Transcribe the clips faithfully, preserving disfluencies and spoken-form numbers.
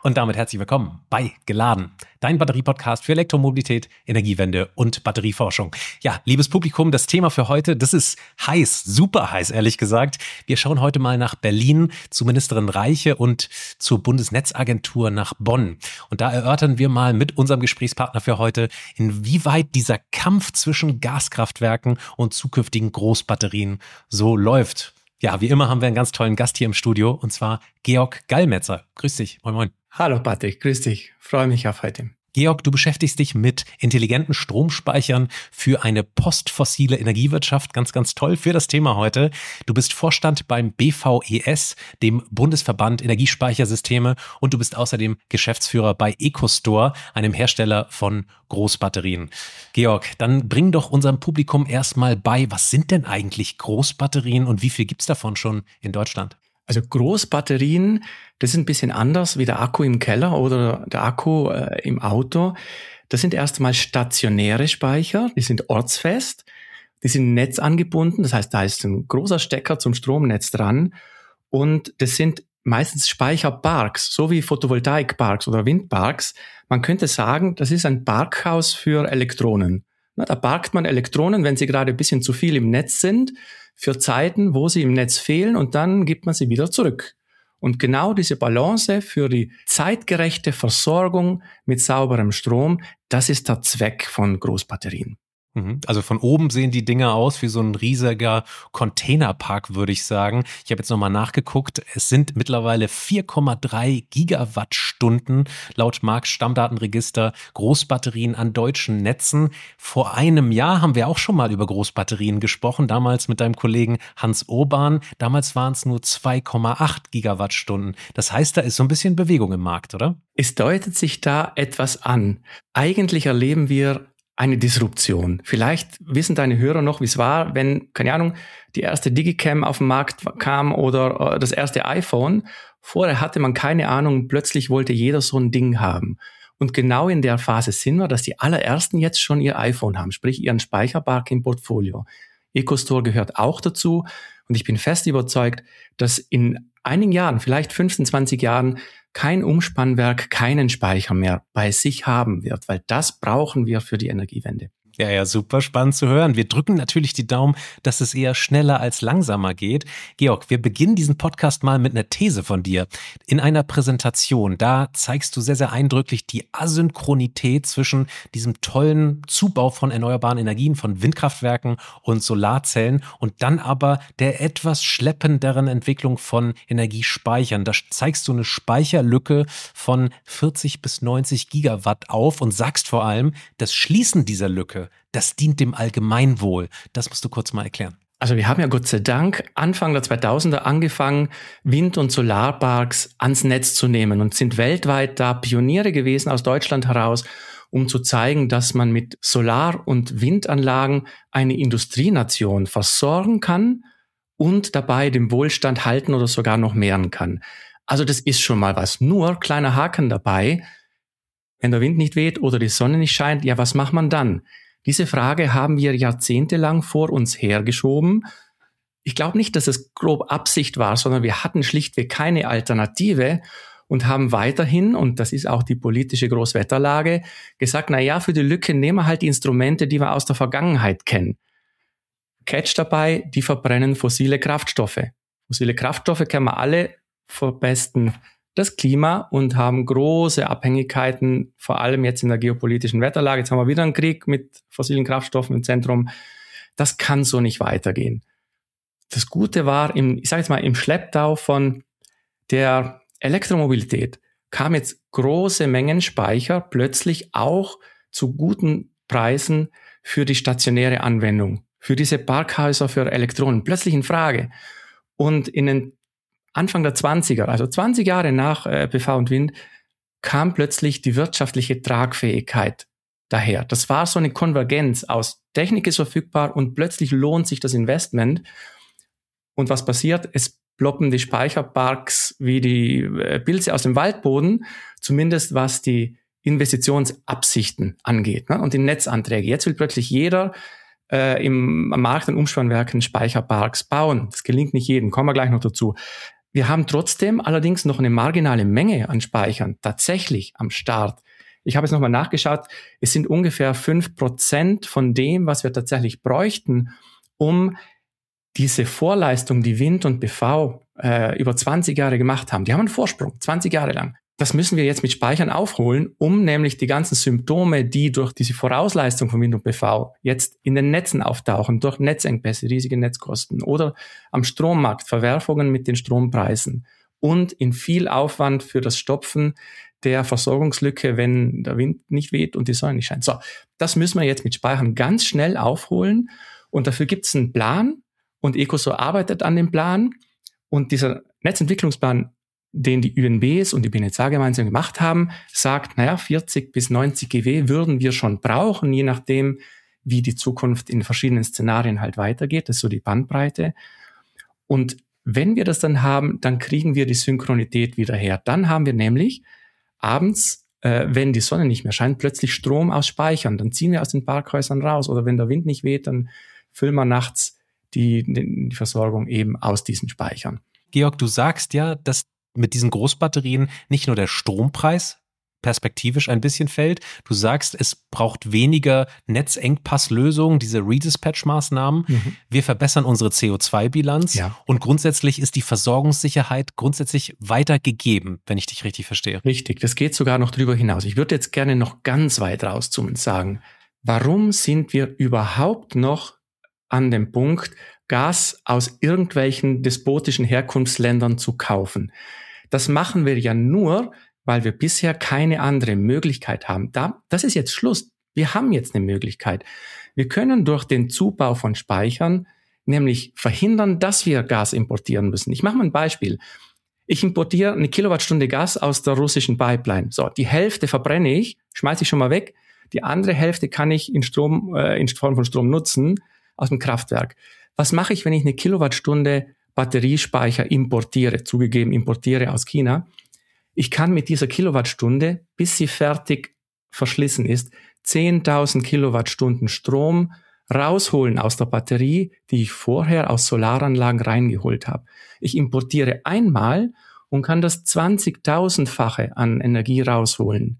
Und damit herzlich willkommen bei Geladen, dein Batterie-Podcast für Elektromobilität, Energiewende und Batterieforschung. Ja, liebes Publikum, das Thema für heute, das ist heiß, super heiß, ehrlich gesagt. Wir schauen heute mal nach Berlin, zu Ministerin Reiche und zur Bundesnetzagentur nach Bonn. Und da erörtern wir mal mit unserem Gesprächspartner für heute, inwieweit dieser Kampf zwischen Gaskraftwerken und zukünftigen Großbatterien so läuft. Ja, wie immer haben wir einen ganz tollen Gast hier im Studio, und zwar Georg Gallmetzer. Grüß dich. Moin, moin. Hallo Patrick, grüß dich. Freue mich auf heute. Georg, du beschäftigst dich mit intelligenten Stromspeichern für eine postfossile Energiewirtschaft. Ganz, ganz toll für das Thema heute. Du bist Vorstand beim B V E S, dem Bundesverband Energiespeichersysteme, und du bist außerdem Geschäftsführer bei EcoStore, einem Hersteller von Großbatterien. Georg, dann bring doch unserem Publikum erstmal bei, was sind denn eigentlich Großbatterien und wie viel gibt's davon schon in Deutschland? Also Großbatterien, das ist ein bisschen anders wie der Akku im Keller oder der Akku äh, im Auto. Das sind erstmal stationäre Speicher, die sind ortsfest, die sind netzangebunden, das heißt, da ist ein großer Stecker zum Stromnetz dran, und das sind meistens Speicherparks, so wie Photovoltaikparks oder Windparks. Man könnte sagen, das ist ein Parkhaus für Elektronen. Na, da parkt man Elektronen, wenn sie gerade ein bisschen zu viel im Netz sind, für Zeiten, wo sie im Netz fehlen, und dann gibt man sie wieder zurück. Und genau diese Balance für die zeitgerechte Versorgung mit sauberem Strom, das ist der Zweck von Großbatterien. Also von oben sehen die Dinger aus wie so ein riesiger Containerpark, würde ich sagen. Ich habe jetzt nochmal nachgeguckt. Es sind mittlerweile vier Komma drei Gigawattstunden laut Markt Stammdatenregister Großbatterien an deutschen Netzen. Vor einem Jahr haben wir auch schon mal über Großbatterien gesprochen, damals mit deinem Kollegen Hans Urban. Damals waren es nur zwei Komma acht Gigawattstunden. Das heißt, da ist so ein bisschen Bewegung im Markt, oder? Es deutet sich da etwas an. Eigentlich erleben wir eine Disruption. Vielleicht wissen deine Hörer noch, wie es war, wenn, keine Ahnung, die erste Digicam auf den Markt kam oder das erste iPhone. Vorher hatte man keine Ahnung, plötzlich wollte jeder so ein Ding haben. Und genau in der Phase sind wir, dass die allerersten jetzt schon ihr iPhone haben, sprich ihren Speicherpark im Portfolio. EcoStore gehört auch dazu, und ich bin fest überzeugt, dass in einigen Jahren, vielleicht fünfzehn, zwanzig Jahren, kein Umspannwerk keinen Speicher mehr bei sich haben wird, weil das brauchen wir für die Energiewende. Ja, ja, super spannend zu hören. Wir drücken natürlich die Daumen, dass es eher schneller als langsamer geht. Georg, wir beginnen diesen Podcast mal mit einer These von dir. In einer Präsentation, da zeigst du sehr, sehr eindrücklich die Asynchronität zwischen diesem tollen Zubau von erneuerbaren Energien, von Windkraftwerken und Solarzellen, und dann aber der etwas schleppenderen Entwicklung von Energiespeichern. Da zeigst du eine Speicherlücke von vierzig bis neunzig Gigawatt auf und sagst vor allem, das Schließen dieser Lücke, das dient dem Allgemeinwohl. Das musst du kurz mal erklären. Also wir haben ja Gott sei Dank Anfang der zweitausender angefangen, Wind- und Solarparks ans Netz zu nehmen, und sind weltweit da Pioniere gewesen aus Deutschland heraus, um zu zeigen, dass man mit Solar- und Windanlagen eine Industrienation versorgen kann und dabei den Wohlstand halten oder sogar noch mehren kann. Also das ist schon mal was. Nur, kleiner Haken dabei, wenn der Wind nicht weht oder die Sonne nicht scheint, ja, was macht man dann? Diese Frage haben wir jahrzehntelang vor uns hergeschoben. Ich glaube nicht, dass es grob Absicht war, sondern wir hatten schlichtweg keine Alternative und haben weiterhin, und das ist auch die politische Großwetterlage, gesagt, na ja, für die Lücke nehmen wir halt die Instrumente, die wir aus der Vergangenheit kennen. Catch dabei, die verbrennen fossile Kraftstoffe. Fossile Kraftstoffe kennen wir alle, verpesten das Klima und haben große Abhängigkeiten, vor allem jetzt in der geopolitischen Wetterlage. Jetzt haben wir wieder einen Krieg mit fossilen Kraftstoffen im Zentrum. Das kann so nicht weitergehen. Das Gute war, im, ich sage jetzt mal, im Schlepptau von der Elektromobilität kam jetzt große Mengen Speicher plötzlich auch zu guten Preisen für die stationäre Anwendung, für diese Parkhäuser für Elektronen, plötzlich in Frage. Und in den Anfang der zwanziger, also zwanzig Jahre nach äh, P V und Wind, kam plötzlich die wirtschaftliche Tragfähigkeit daher. Das war so eine Konvergenz aus Technik ist verfügbar und plötzlich lohnt sich das Investment. Und was passiert? Es ploppen die Speicherparks wie die äh, Pilze aus dem Waldboden, zumindest was die Investitionsabsichten angeht, ne? Und die Netzanträge. Jetzt will plötzlich jeder äh, im am Markt an Umspannwerken Speicherparks bauen. Das gelingt nicht jedem, kommen wir gleich noch dazu. Wir haben trotzdem allerdings noch eine marginale Menge an Speichern tatsächlich am Start. Ich habe jetzt nochmal nachgeschaut, es sind ungefähr fünf Prozent von dem, was wir tatsächlich bräuchten, um diese Vorleistung, die Wind und B V äh, über zwanzig Jahre gemacht haben. Die haben einen Vorsprung, zwanzig Jahre lang. Das müssen wir jetzt mit Speichern aufholen, um nämlich die ganzen Symptome, die durch diese Vorausleistung von Wind und B V jetzt in den Netzen auftauchen, durch Netzengpässe, riesige Netzkosten oder am Strommarkt, Verwerfungen mit den Strompreisen und in viel Aufwand für das Stopfen der Versorgungslücke, wenn der Wind nicht weht und die Sonne nicht scheint. So, das müssen wir jetzt mit Speichern ganz schnell aufholen und dafür gibt es einen Plan und Ecoso arbeitet an dem Plan und dieser Netzentwicklungsplan, den die Ü N Bs und die B N E Z A gemeinsam gemacht haben, sagt, naja, vierzig bis neunzig Gigawatt würden wir schon brauchen, je nachdem, wie die Zukunft in verschiedenen Szenarien halt weitergeht. Das ist so die Bandbreite. Und wenn wir das dann haben, dann kriegen wir die Synchronität wieder her. Dann haben wir nämlich abends, äh, wenn die Sonne nicht mehr scheint, plötzlich Strom aus Speichern. Dann ziehen wir aus den Parkhäusern raus. Oder wenn der Wind nicht weht, dann füllen wir nachts die, die, die Versorgung eben aus diesen Speichern. Georg, du sagst ja, dass mit diesen Großbatterien nicht nur der Strompreis perspektivisch ein bisschen fällt. Du sagst, es braucht weniger Netzengpasslösungen, diese Redispatch-Maßnahmen. Mhm. Wir verbessern unsere C O zwei Bilanz ja. Und grundsätzlich ist die Versorgungssicherheit grundsätzlich weiter gegeben, wenn ich dich richtig verstehe. Richtig, das geht sogar noch drüber hinaus. Ich würde jetzt gerne noch ganz weit rauszoomen und sagen, warum sind wir überhaupt noch an dem Punkt, Gas aus irgendwelchen despotischen Herkunftsländern zu kaufen? Das machen wir ja nur, weil wir bisher keine andere Möglichkeit haben. Da, das ist jetzt Schluss. Wir haben jetzt eine Möglichkeit. Wir können durch den Zubau von Speichern nämlich verhindern, dass wir Gas importieren müssen. Ich mache mal ein Beispiel. Ich importiere eine Kilowattstunde Gas aus der russischen Pipeline. So, die Hälfte verbrenne ich, schmeiße ich schon mal weg. Die andere Hälfte kann ich in Strom, äh, in Form von Strom nutzen aus dem Kraftwerk. Was mache ich, wenn ich eine Kilowattstunde Batteriespeicher importiere, zugegeben importiere aus China? Ich kann mit dieser Kilowattstunde, bis sie fertig verschlissen ist, zehntausend Kilowattstunden Strom rausholen aus der Batterie, die ich vorher aus Solaranlagen reingeholt habe. Ich importiere einmal und kann das zwanzigtausendfache an Energie rausholen.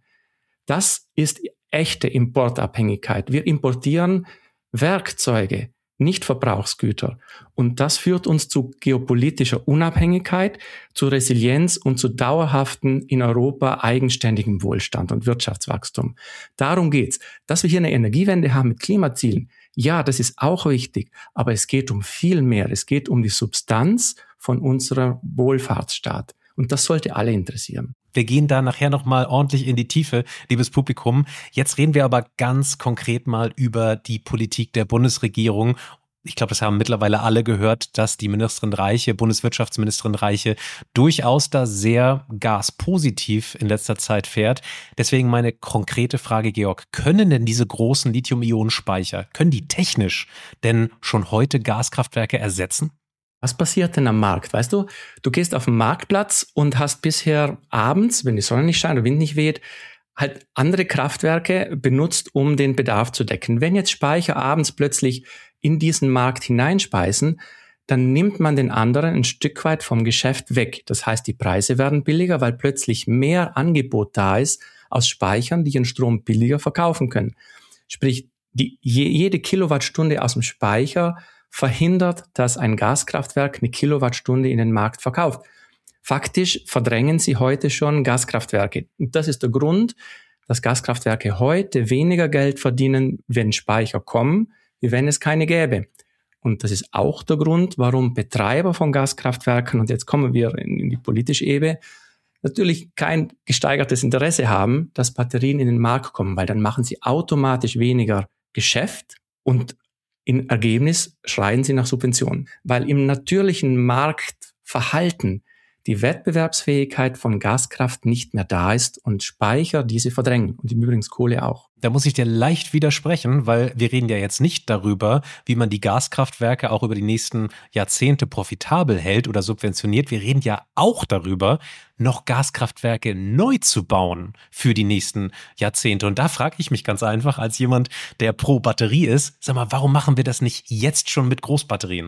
Das ist echte Importabhängigkeit. Wir importieren Werkzeuge, nicht Verbrauchsgüter. Und das führt uns zu geopolitischer Unabhängigkeit, zu Resilienz und zu dauerhaften, in Europa eigenständigem Wohlstand und Wirtschaftswachstum. Darum geht's. Dass wir hier eine Energiewende haben mit Klimazielen, ja, das ist auch wichtig, aber es geht um viel mehr. Es geht um die Substanz von unserer Wohlfahrtsstaat. Und das sollte alle interessieren. Wir gehen da nachher nochmal ordentlich in die Tiefe, liebes Publikum. Jetzt reden wir aber ganz konkret mal über die Politik der Bundesregierung. Ich glaube, das haben mittlerweile alle gehört, dass die Ministerin Reiche, Bundeswirtschaftsministerin Reiche, durchaus da sehr gaspositiv in letzter Zeit fährt. Deswegen meine konkrete Frage, Georg, können denn diese großen Lithium-Ionen-Speicher, können die technisch denn schon heute Gaskraftwerke ersetzen? Was passiert denn am Markt? Weißt du, du gehst auf den Marktplatz und hast bisher abends, wenn die Sonne nicht scheint oder Wind nicht weht, halt andere Kraftwerke benutzt, um den Bedarf zu decken. Wenn jetzt Speicher abends plötzlich in diesen Markt hineinspeisen, dann nimmt man den anderen ein Stück weit vom Geschäft weg. Das heißt, die Preise werden billiger, weil plötzlich mehr Angebot da ist aus Speichern, die ihren Strom billiger verkaufen können. Sprich, die, jede Kilowattstunde aus dem Speicher verhindert, dass ein Gaskraftwerk eine Kilowattstunde in den Markt verkauft. Faktisch verdrängen sie heute schon Gaskraftwerke. Und das ist der Grund, dass Gaskraftwerke heute weniger Geld verdienen, wenn Speicher kommen, wie wenn es keine gäbe. Und das ist auch der Grund, warum Betreiber von Gaskraftwerken, und jetzt kommen wir in die politische Ebene, natürlich kein gesteigertes Interesse haben, dass Batterien in den Markt kommen, weil dann machen sie automatisch weniger Geschäft und im Ergebnis schreien sie nach Subventionen, weil im natürlichen Marktverhalten die Wettbewerbsfähigkeit von Gaskraft nicht mehr da ist und Speicher diese verdrängen und im Übrigen Kohle auch. Da muss ich dir leicht widersprechen, weil wir reden ja jetzt nicht darüber, wie man die Gaskraftwerke auch über die nächsten Jahrzehnte profitabel hält oder subventioniert. Wir reden ja auch darüber, noch Gaskraftwerke neu zu bauen für die nächsten Jahrzehnte. Und da frage ich mich ganz einfach als jemand, der pro Batterie ist, sag mal, warum machen wir das nicht jetzt schon mit Großbatterien?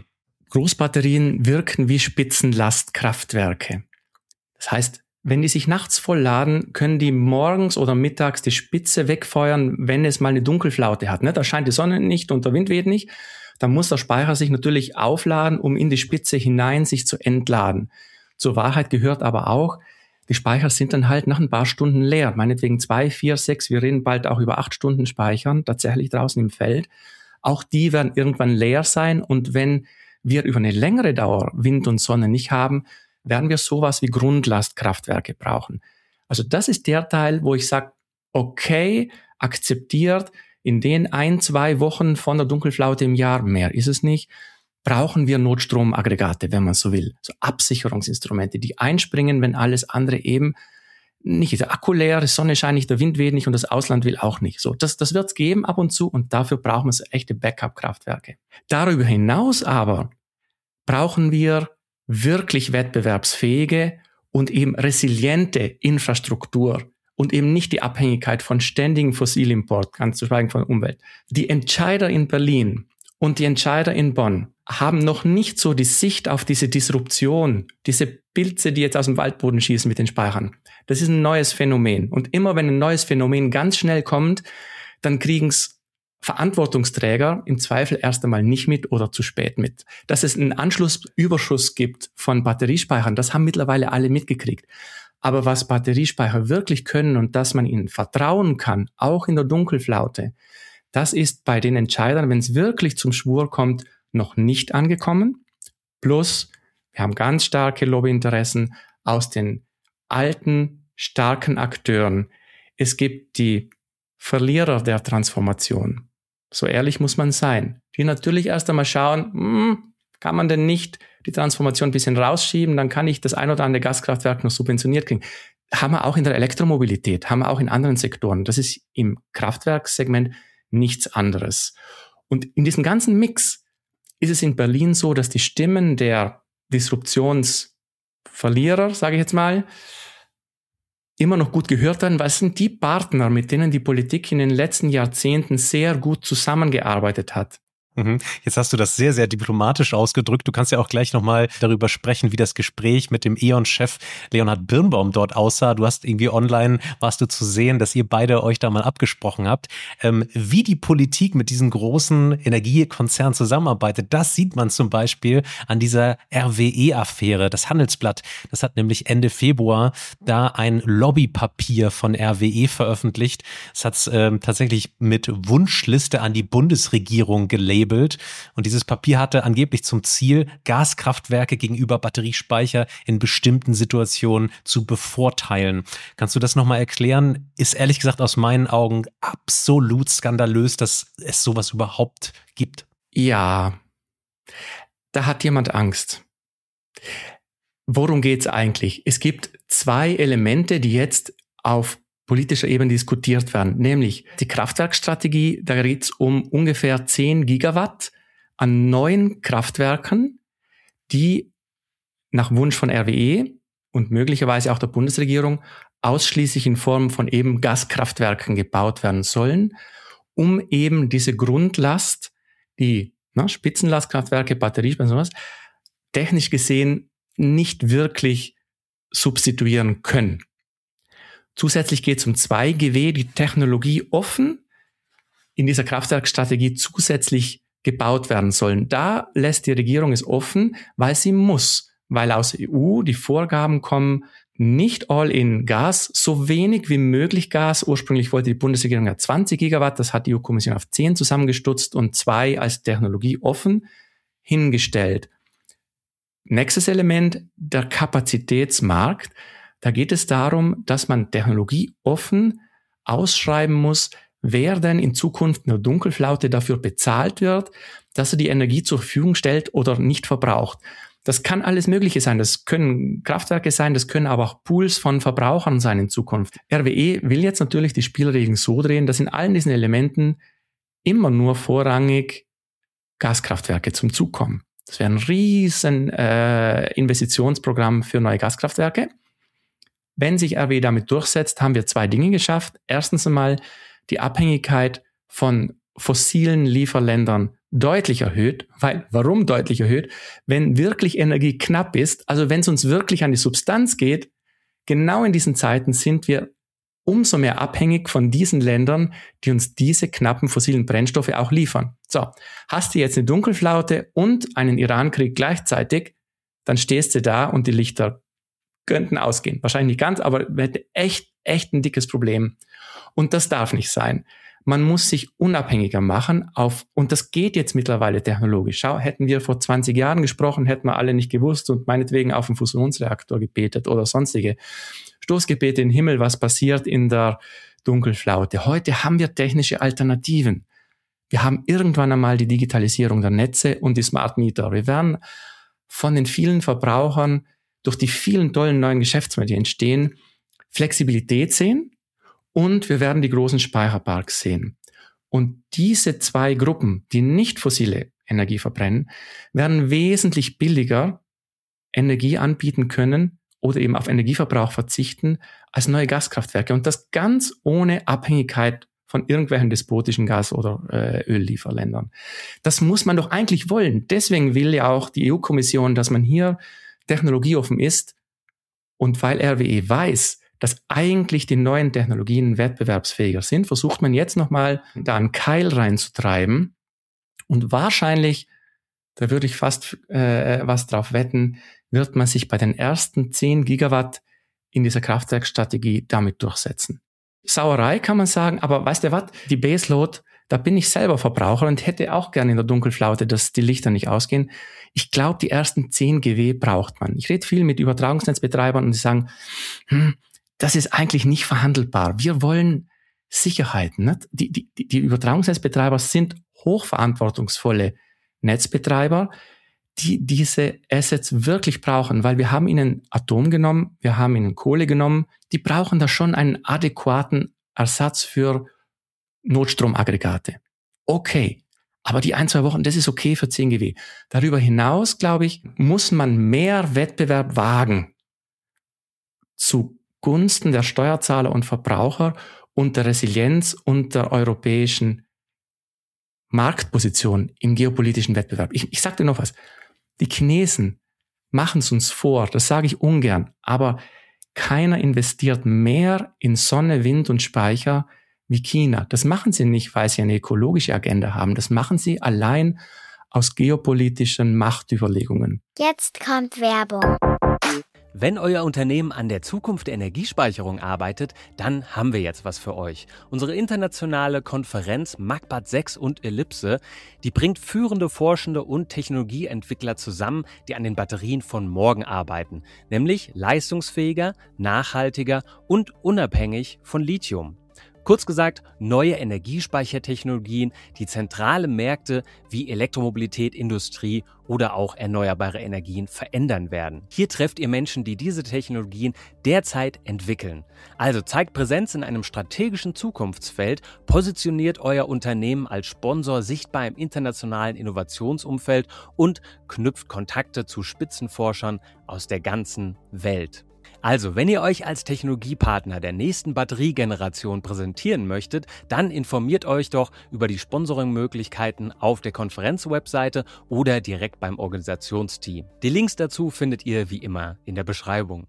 Großbatterien wirken wie Spitzenlastkraftwerke. Das heißt, wenn die sich nachts voll laden, können die morgens oder mittags die Spitze wegfeuern, wenn es mal eine Dunkelflaute hat. Da scheint die Sonne nicht und der Wind weht nicht. Dann muss der Speicher sich natürlich aufladen, um in die Spitze hinein sich zu entladen. Zur Wahrheit gehört aber auch, die Speicher sind dann halt nach ein paar Stunden leer. Meinetwegen zwei, vier, sechs, wir reden bald auch über acht Stunden Speichern, tatsächlich draußen im Feld. Auch die werden irgendwann leer sein. Und wenn wir über eine längere Dauer Wind und Sonne nicht haben, werden wir sowas wie Grundlastkraftwerke brauchen. Also das ist der Teil, wo ich sage, okay, akzeptiert, in den ein, zwei Wochen von der Dunkelflaute im Jahr, mehr ist es nicht, brauchen wir Notstromaggregate, wenn man so will. So Absicherungsinstrumente, die einspringen, wenn alles andere eben nicht ist. Der Akku leer, die Sonne scheint nicht, der Wind weht nicht und das Ausland will auch nicht. So, das, das wird es geben ab und zu und dafür brauchen wir so echte Backup-Kraftwerke. Darüber hinaus aber brauchen wir wirklich wettbewerbsfähige und eben resiliente Infrastruktur und eben nicht die Abhängigkeit von ständigem Fossilimport, ganz zu schweigen von Umwelt. Die Entscheider in Berlin und die Entscheider in Bonn haben noch nicht so die Sicht auf diese Disruption, diese Pilze, die jetzt aus dem Waldboden schießen mit den Speichern. Das ist ein neues Phänomen. Und immer wenn ein neues Phänomen ganz schnell kommt, dann kriegen es Verantwortungsträger im Zweifel erst einmal nicht mit oder zu spät mit. Dass es einen Anschlussüberschuss gibt von Batteriespeichern, das haben mittlerweile alle mitgekriegt. Aber was Batteriespeicher wirklich können und dass man ihnen vertrauen kann, auch in der Dunkelflaute, das ist bei den Entscheidern, wenn es wirklich zum Schwur kommt, noch nicht angekommen. Plus, wir haben ganz starke Lobbyinteressen aus den alten, starken Akteuren. Es gibt die Verlierer der Transformation. So ehrlich muss man sein. Die natürlich erst einmal schauen, hm, kann man denn nicht die Transformation ein bisschen rausschieben, dann kann ich das ein oder andere Gaskraftwerk noch subventioniert kriegen. Haben wir auch in der Elektromobilität, haben wir auch in anderen Sektoren. Das ist im Kraftwerkssegment nichts anderes. Und in diesem ganzen Mix ist es in Berlin so, dass die Stimmen der Disruptionsverlierer, sage ich jetzt mal, immer noch gut gehört werden, weil es sind die Partner, mit denen die Politik in den letzten Jahrzehnten sehr gut zusammengearbeitet hat. Jetzt hast du das sehr, sehr diplomatisch ausgedrückt. Du kannst ja auch gleich nochmal darüber sprechen, wie das Gespräch mit dem E O N-Chef Leonhard Birnbaum dort aussah. Du hast irgendwie online, warst du zu sehen, dass ihr beide euch da mal abgesprochen habt. Ähm, wie die Politik mit diesem großen Energiekonzern zusammenarbeitet, das sieht man zum Beispiel an dieser R W E-Affäre. Das Handelsblatt, das hat nämlich Ende Februar da ein Lobbypapier von R W E veröffentlicht. Es hat es ähm, tatsächlich mit Wunschliste an die Bundesregierung gelabelt. Und dieses Papier hatte angeblich zum Ziel, Gaskraftwerke gegenüber Batteriespeicher in bestimmten Situationen zu bevorteilen. Kannst du das nochmal erklären? Ist ehrlich gesagt aus meinen Augen absolut skandalös, dass es sowas überhaupt gibt. Ja, da hat jemand Angst. Worum geht's eigentlich? Es gibt zwei Elemente, die jetzt auf politischer Ebene diskutiert werden, nämlich die Kraftwerkstrategie. Da geht es um ungefähr zehn Gigawatt an neuen Kraftwerken, die nach Wunsch von R W E und möglicherweise auch der Bundesregierung ausschließlich in Form von eben Gaskraftwerken gebaut werden sollen, um eben diese Grundlast, die na, Spitzenlastkraftwerke, Batteriespeicher und sowas, technisch gesehen nicht wirklich substituieren können. Zusätzlich geht es um zwei G W, die Technologie offen in dieser Kraftwerkstrategie zusätzlich gebaut werden sollen. Da lässt die Regierung es offen, weil sie muss, weil aus E U die Vorgaben kommen, nicht all in Gas, so wenig wie möglich Gas. Ursprünglich wollte die Bundesregierung ja zwanzig Gigawatt, das hat die E U-Kommission auf zehn zusammengestutzt und zwei als Technologie offen hingestellt. Nächstes Element, der Kapazitätsmarkt. Da geht es darum, dass man technologieoffen ausschreiben muss, wer denn in Zukunft in der Dunkelflaute dafür bezahlt wird, dass er die Energie zur Verfügung stellt oder nicht verbraucht. Das kann alles Mögliche sein. Das können Kraftwerke sein, das können aber auch Pools von Verbrauchern sein in Zukunft. R W E will jetzt natürlich die Spielregeln so drehen, dass in allen diesen Elementen immer nur vorrangig Gaskraftwerke zum Zug kommen. Das wäre ein riesen äh, Investitionsprogramm für neue Gaskraftwerke. Wenn sich R W E damit durchsetzt, haben wir zwei Dinge geschafft. Erstens einmal die Abhängigkeit von fossilen Lieferländern deutlich erhöht, weil, warum deutlich erhöht? Wenn wirklich Energie knapp ist, also wenn es uns wirklich an die Substanz geht, genau in diesen Zeiten sind wir umso mehr abhängig von diesen Ländern, die uns diese knappen fossilen Brennstoffe auch liefern. So, hast du jetzt eine Dunkelflaute und einen Iran-Krieg gleichzeitig, dann stehst du da und die Lichter könnten ausgehen. Wahrscheinlich nicht ganz, aber wir hätten echt, echt ein dickes Problem. Und das darf nicht sein. Man muss sich unabhängiger machen auf, und das geht jetzt mittlerweile technologisch. Schau, hätten wir vor zwanzig Jahren gesprochen, hätten wir alle nicht gewusst und meinetwegen auf einen Fusionsreaktor gebetet oder sonstige Stoßgebete in den Himmel, was passiert in der Dunkelflaute. Heute haben wir technische Alternativen. Wir haben irgendwann einmal die Digitalisierung der Netze und die Smart Meter. Wir werden von den vielen Verbrauchern durch die vielen tollen neuen Geschäftsmodelle, die entstehen, Flexibilität sehen. Und wir werden die großen Speicherparks sehen. Und diese zwei Gruppen, die nicht fossile Energie verbrennen, werden wesentlich billiger Energie anbieten können oder eben auf Energieverbrauch verzichten als neue Gaskraftwerke. Und das ganz ohne Abhängigkeit von irgendwelchen despotischen Gas- oder äh, Öllieferländern. Das muss man doch eigentlich wollen. Deswegen will ja auch die E U-Kommission, dass man hier technologieoffen ist. Und weil R W E weiß, dass eigentlich die neuen Technologien wettbewerbsfähiger sind, versucht man jetzt nochmal da einen Keil reinzutreiben. Und wahrscheinlich, da würde ich fast äh, was drauf wetten, wird man sich bei den ersten zehn Gigawatt in dieser Kraftwerkstrategie damit durchsetzen. Sauerei kann man sagen, aber weißt du was, die Baseload, da bin ich selber Verbraucher und hätte auch gerne in der Dunkelflaute, dass die Lichter nicht ausgehen. Ich glaube, die ersten zehn Gigawatt braucht man. Ich rede viel mit Übertragungsnetzbetreibern und die sagen, hm, das ist eigentlich nicht verhandelbar. Wir wollen Sicherheit. Nicht? Die, die, die Übertragungsnetzbetreiber sind hochverantwortungsvolle Netzbetreiber, die diese Assets wirklich brauchen, weil wir haben ihnen Atom genommen, wir haben ihnen Kohle genommen. Die brauchen da schon einen adäquaten Ersatz für Notstromaggregate. Okay, aber die ein, zwei Wochen, das ist okay für zehn Gigawatt. Darüber hinaus, glaube ich, muss man mehr Wettbewerb wagen zu Gunsten der Steuerzahler und Verbraucher und der Resilienz und der europäischen Marktposition im geopolitischen Wettbewerb. Ich, ich sage dir noch was. Die Chinesen machen es uns vor, das sage ich ungern, aber keiner investiert mehr in Sonne, Wind und Speicher wie China. Das machen sie nicht, weil sie eine ökologische Agenda haben. Das machen sie allein aus geopolitischen Machtüberlegungen. Jetzt kommt Werbung. Wenn euer Unternehmen an der Zukunft der Energiespeicherung arbeitet, dann haben wir jetzt was für euch. Unsere internationale Konferenz MACBAT sechs und Ellipse, die bringt führende Forschende und Technologieentwickler zusammen, die an den Batterien von morgen arbeiten, nämlich leistungsfähiger, nachhaltiger und unabhängig von Lithium. Kurz gesagt, neue Energiespeichertechnologien, die zentrale Märkte wie Elektromobilität, Industrie oder auch erneuerbare Energien verändern werden. Hier trefft ihr Menschen, die diese Technologien derzeit entwickeln. Also zeigt Präsenz in einem strategischen Zukunftsfeld, positioniert euer Unternehmen als Sponsor sichtbar im internationalen Innovationsumfeld und knüpft Kontakte zu Spitzenforschern aus der ganzen Welt. Also, wenn ihr euch als Technologiepartner der nächsten Batteriegeneration präsentieren möchtet, dann informiert euch doch über die Sponsoring-Möglichkeiten auf der Konferenzwebseite oder direkt beim Organisationsteam. Die Links dazu findet ihr wie immer in der Beschreibung.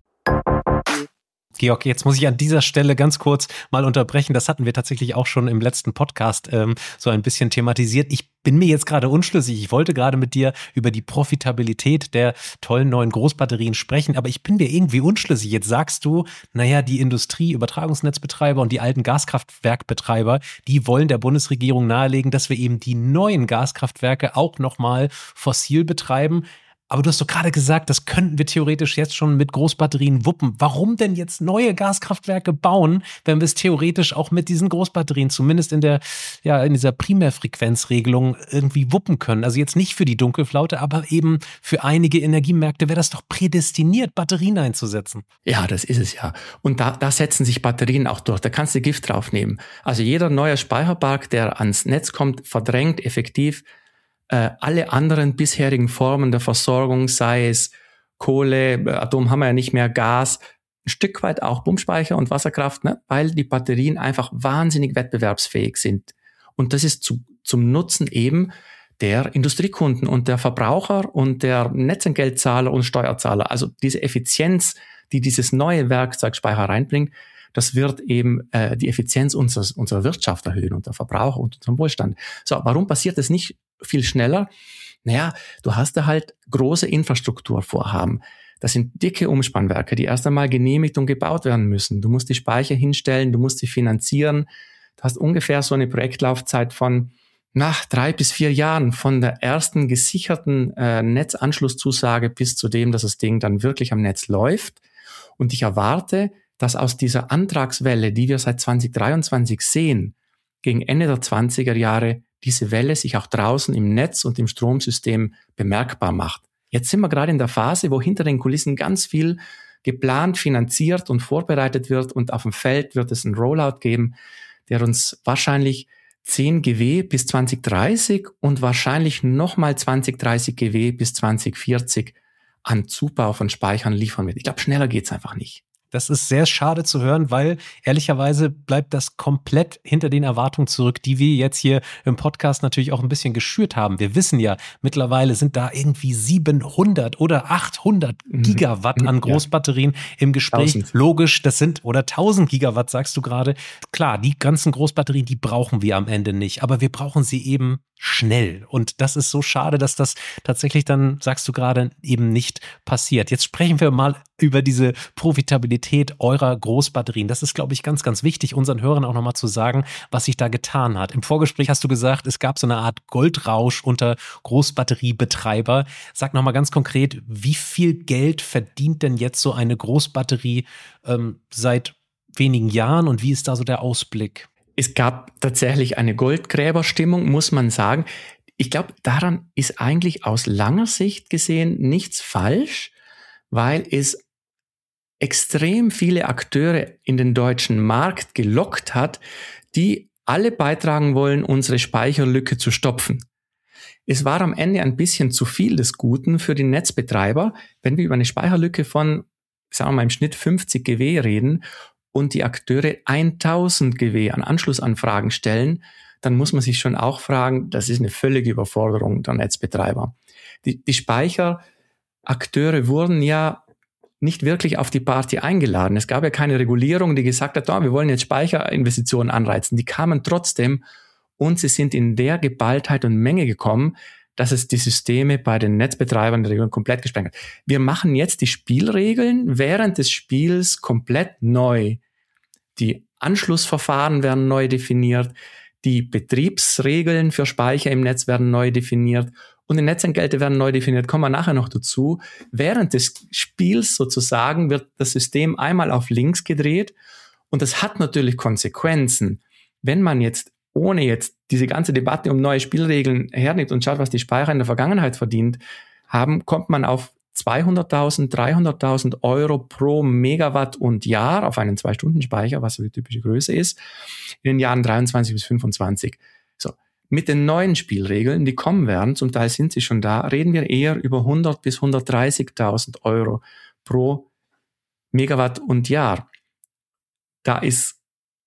Georg, jetzt muss ich an dieser Stelle ganz kurz mal unterbrechen. Das hatten wir tatsächlich auch schon im letzten Podcast ähm, so ein bisschen thematisiert. Ich bin mir jetzt gerade unschlüssig. Ich wollte gerade mit dir über die Profitabilität der tollen neuen Großbatterien sprechen, aber ich bin mir irgendwie unschlüssig. Jetzt sagst du, naja, die Industrie, Übertragungsnetzbetreiber und die alten Gaskraftwerkbetreiber, die wollen der Bundesregierung nahelegen, dass wir eben die neuen Gaskraftwerke auch nochmal fossil betreiben. Aber du hast doch gerade gesagt, das könnten wir theoretisch jetzt schon mit Großbatterien wuppen. Warum denn jetzt neue Gaskraftwerke bauen, wenn wir es theoretisch auch mit diesen Großbatterien, zumindest in der, ja, in dieser Primärfrequenzregelung irgendwie wuppen können? Also jetzt nicht für die Dunkelflaute, aber eben für einige Energiemärkte wäre das doch prädestiniert, Batterien einzusetzen. Ja, das ist es ja. Und da, da setzen sich Batterien auch durch. Da kannst du Gift draufnehmen. Also jeder neue Speicherpark, der ans Netz kommt, verdrängt effektiv alle anderen bisherigen Formen der Versorgung, sei es Kohle, Atom haben wir ja nicht mehr, Gas, ein Stück weit auch Pumpspeicher und Wasserkraft, ne? Weil die Batterien einfach wahnsinnig wettbewerbsfähig sind. Und das ist zu, zum Nutzen eben der Industriekunden und der Verbraucher und der Netzentgeltzahler und Steuerzahler. Also diese Effizienz, die dieses neue Werkzeug Speicher reinbringt, das wird eben äh, die Effizienz unseres, unserer Wirtschaft erhöhen und der Verbraucher und unserem Wohlstand. So, warum passiert das nicht viel schneller? Naja, du hast da halt große Infrastrukturvorhaben. Das sind dicke Umspannwerke, die erst einmal genehmigt und gebaut werden müssen. Du musst die Speicher hinstellen, du musst sie finanzieren. Du hast ungefähr so eine Projektlaufzeit von nach drei bis vier Jahren von der ersten gesicherten äh, Netzanschlusszusage bis zu dem, dass das Ding dann wirklich am Netz läuft. Und ich erwarte, dass aus dieser Antragswelle, die wir seit zwanzig dreiundzwanzig sehen, gegen Ende der zwanziger Jahre diese Welle sich auch draußen im Netz und im Stromsystem bemerkbar macht. Jetzt sind wir gerade in der Phase, wo hinter den Kulissen ganz viel geplant, finanziert und vorbereitet wird und auf dem Feld wird es einen Rollout geben, der uns wahrscheinlich zehn Gigawatt bis zwanzig dreißig und wahrscheinlich nochmal zwanzig, dreißig Gigawatt bis zwanzig vierzig an Zubau von Speichern liefern wird. Ich glaube, schneller geht's einfach nicht. Das ist sehr schade zu hören, weil ehrlicherweise bleibt das komplett hinter den Erwartungen zurück, die wir jetzt hier im Podcast natürlich auch ein bisschen geschürt haben. Wir wissen ja, mittlerweile sind da irgendwie siebenhundert oder achthundert Gigawatt an Großbatterien ja. im Gespräch. tausend. Logisch, das sind, oder tausend Gigawatt, sagst du gerade. Klar, die ganzen Großbatterien, die brauchen wir am Ende nicht, aber wir brauchen sie eben schnell. Und das ist so schade, dass das tatsächlich dann, sagst du gerade, eben nicht passiert. Jetzt sprechen wir mal über diese Profitabilität eurer Großbatterien. Das ist, glaube ich, ganz, ganz wichtig, unseren Hörern auch nochmal zu sagen, was sich da getan hat. Im Vorgespräch hast du gesagt, es gab so eine Art Goldrausch unter Großbatteriebetreiber. Sag nochmal ganz konkret, wie viel Geld verdient denn jetzt so eine Großbatterie ähm, seit wenigen Jahren und wie ist da so der Ausblick? Es gab tatsächlich eine Goldgräberstimmung, muss man sagen. Ich glaube, daran ist eigentlich aus langer Sicht gesehen nichts falsch, weil es extrem viele Akteure in den deutschen Markt gelockt hat, die alle beitragen wollen, unsere Speicherlücke zu stopfen. Es war am Ende ein bisschen zu viel des Guten für die Netzbetreiber, wenn wir über eine Speicherlücke von, sagen wir mal, im Schnitt fünfzig Gigawatt reden und die Akteure tausend Gigawatt an Anschlussanfragen stellen, dann muss man sich schon auch fragen, das ist eine völlige Überforderung der Netzbetreiber. Die, die Speicherakteure wurden ja nicht wirklich auf die Party eingeladen. Es gab ja keine Regulierung, die gesagt hat, oh, wir wollen jetzt Speicherinvestitionen anreizen. Die kamen trotzdem und sie sind in der Geballtheit und Menge gekommen, dass es die Systeme bei den Netzbetreibern der Region komplett gesprengt hat. Wir machen jetzt die Spielregeln während des Spiels komplett neu. Die Anschlussverfahren werden neu definiert, die Betriebsregeln für Speicher im Netz werden neu definiert und die Netzentgelte werden neu definiert. Kommen wir nachher noch dazu. Während des Spiels sozusagen wird das System einmal auf links gedreht und das hat natürlich Konsequenzen. Wenn man jetzt ohne jetzt diese ganze Debatte um neue Spielregeln hernimmt und schaut, was die Speicher in der Vergangenheit verdient haben, kommt man auf zweihunderttausend, dreihunderttausend Euro pro Megawatt und Jahr auf einen zwei-Stunden-Speicher, was so die typische Größe ist, in den Jahren dreiundzwanzig bis fünfundzwanzig. So. Mit den neuen Spielregeln, die kommen werden, zum Teil sind sie schon da, reden wir eher über hundert bis hundertdreißigtausend Euro pro Megawatt und Jahr. Da ist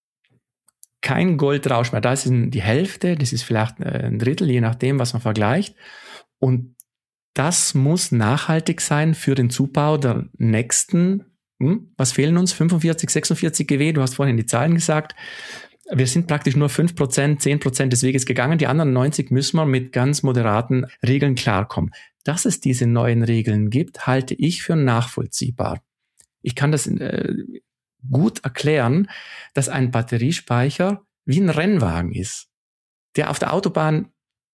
kein Goldrausch mehr. Da ist die Hälfte, das ist vielleicht ein Drittel, je nachdem, was man vergleicht. Und das muss nachhaltig sein für den Zubau der nächsten, hm, was fehlen uns? fünfundvierzig, sechsundvierzig Gigawatt, du hast vorhin die Zahlen gesagt. Wir sind praktisch nur fünf Prozent, zehn Prozent des Weges gegangen. Die anderen neunzig müssen wir mit ganz moderaten Regeln klarkommen. Dass es diese neuen Regeln gibt, halte ich für nachvollziehbar. Ich kann das äh, gut erklären, dass ein Batteriespeicher wie ein Rennwagen ist, der auf der Autobahn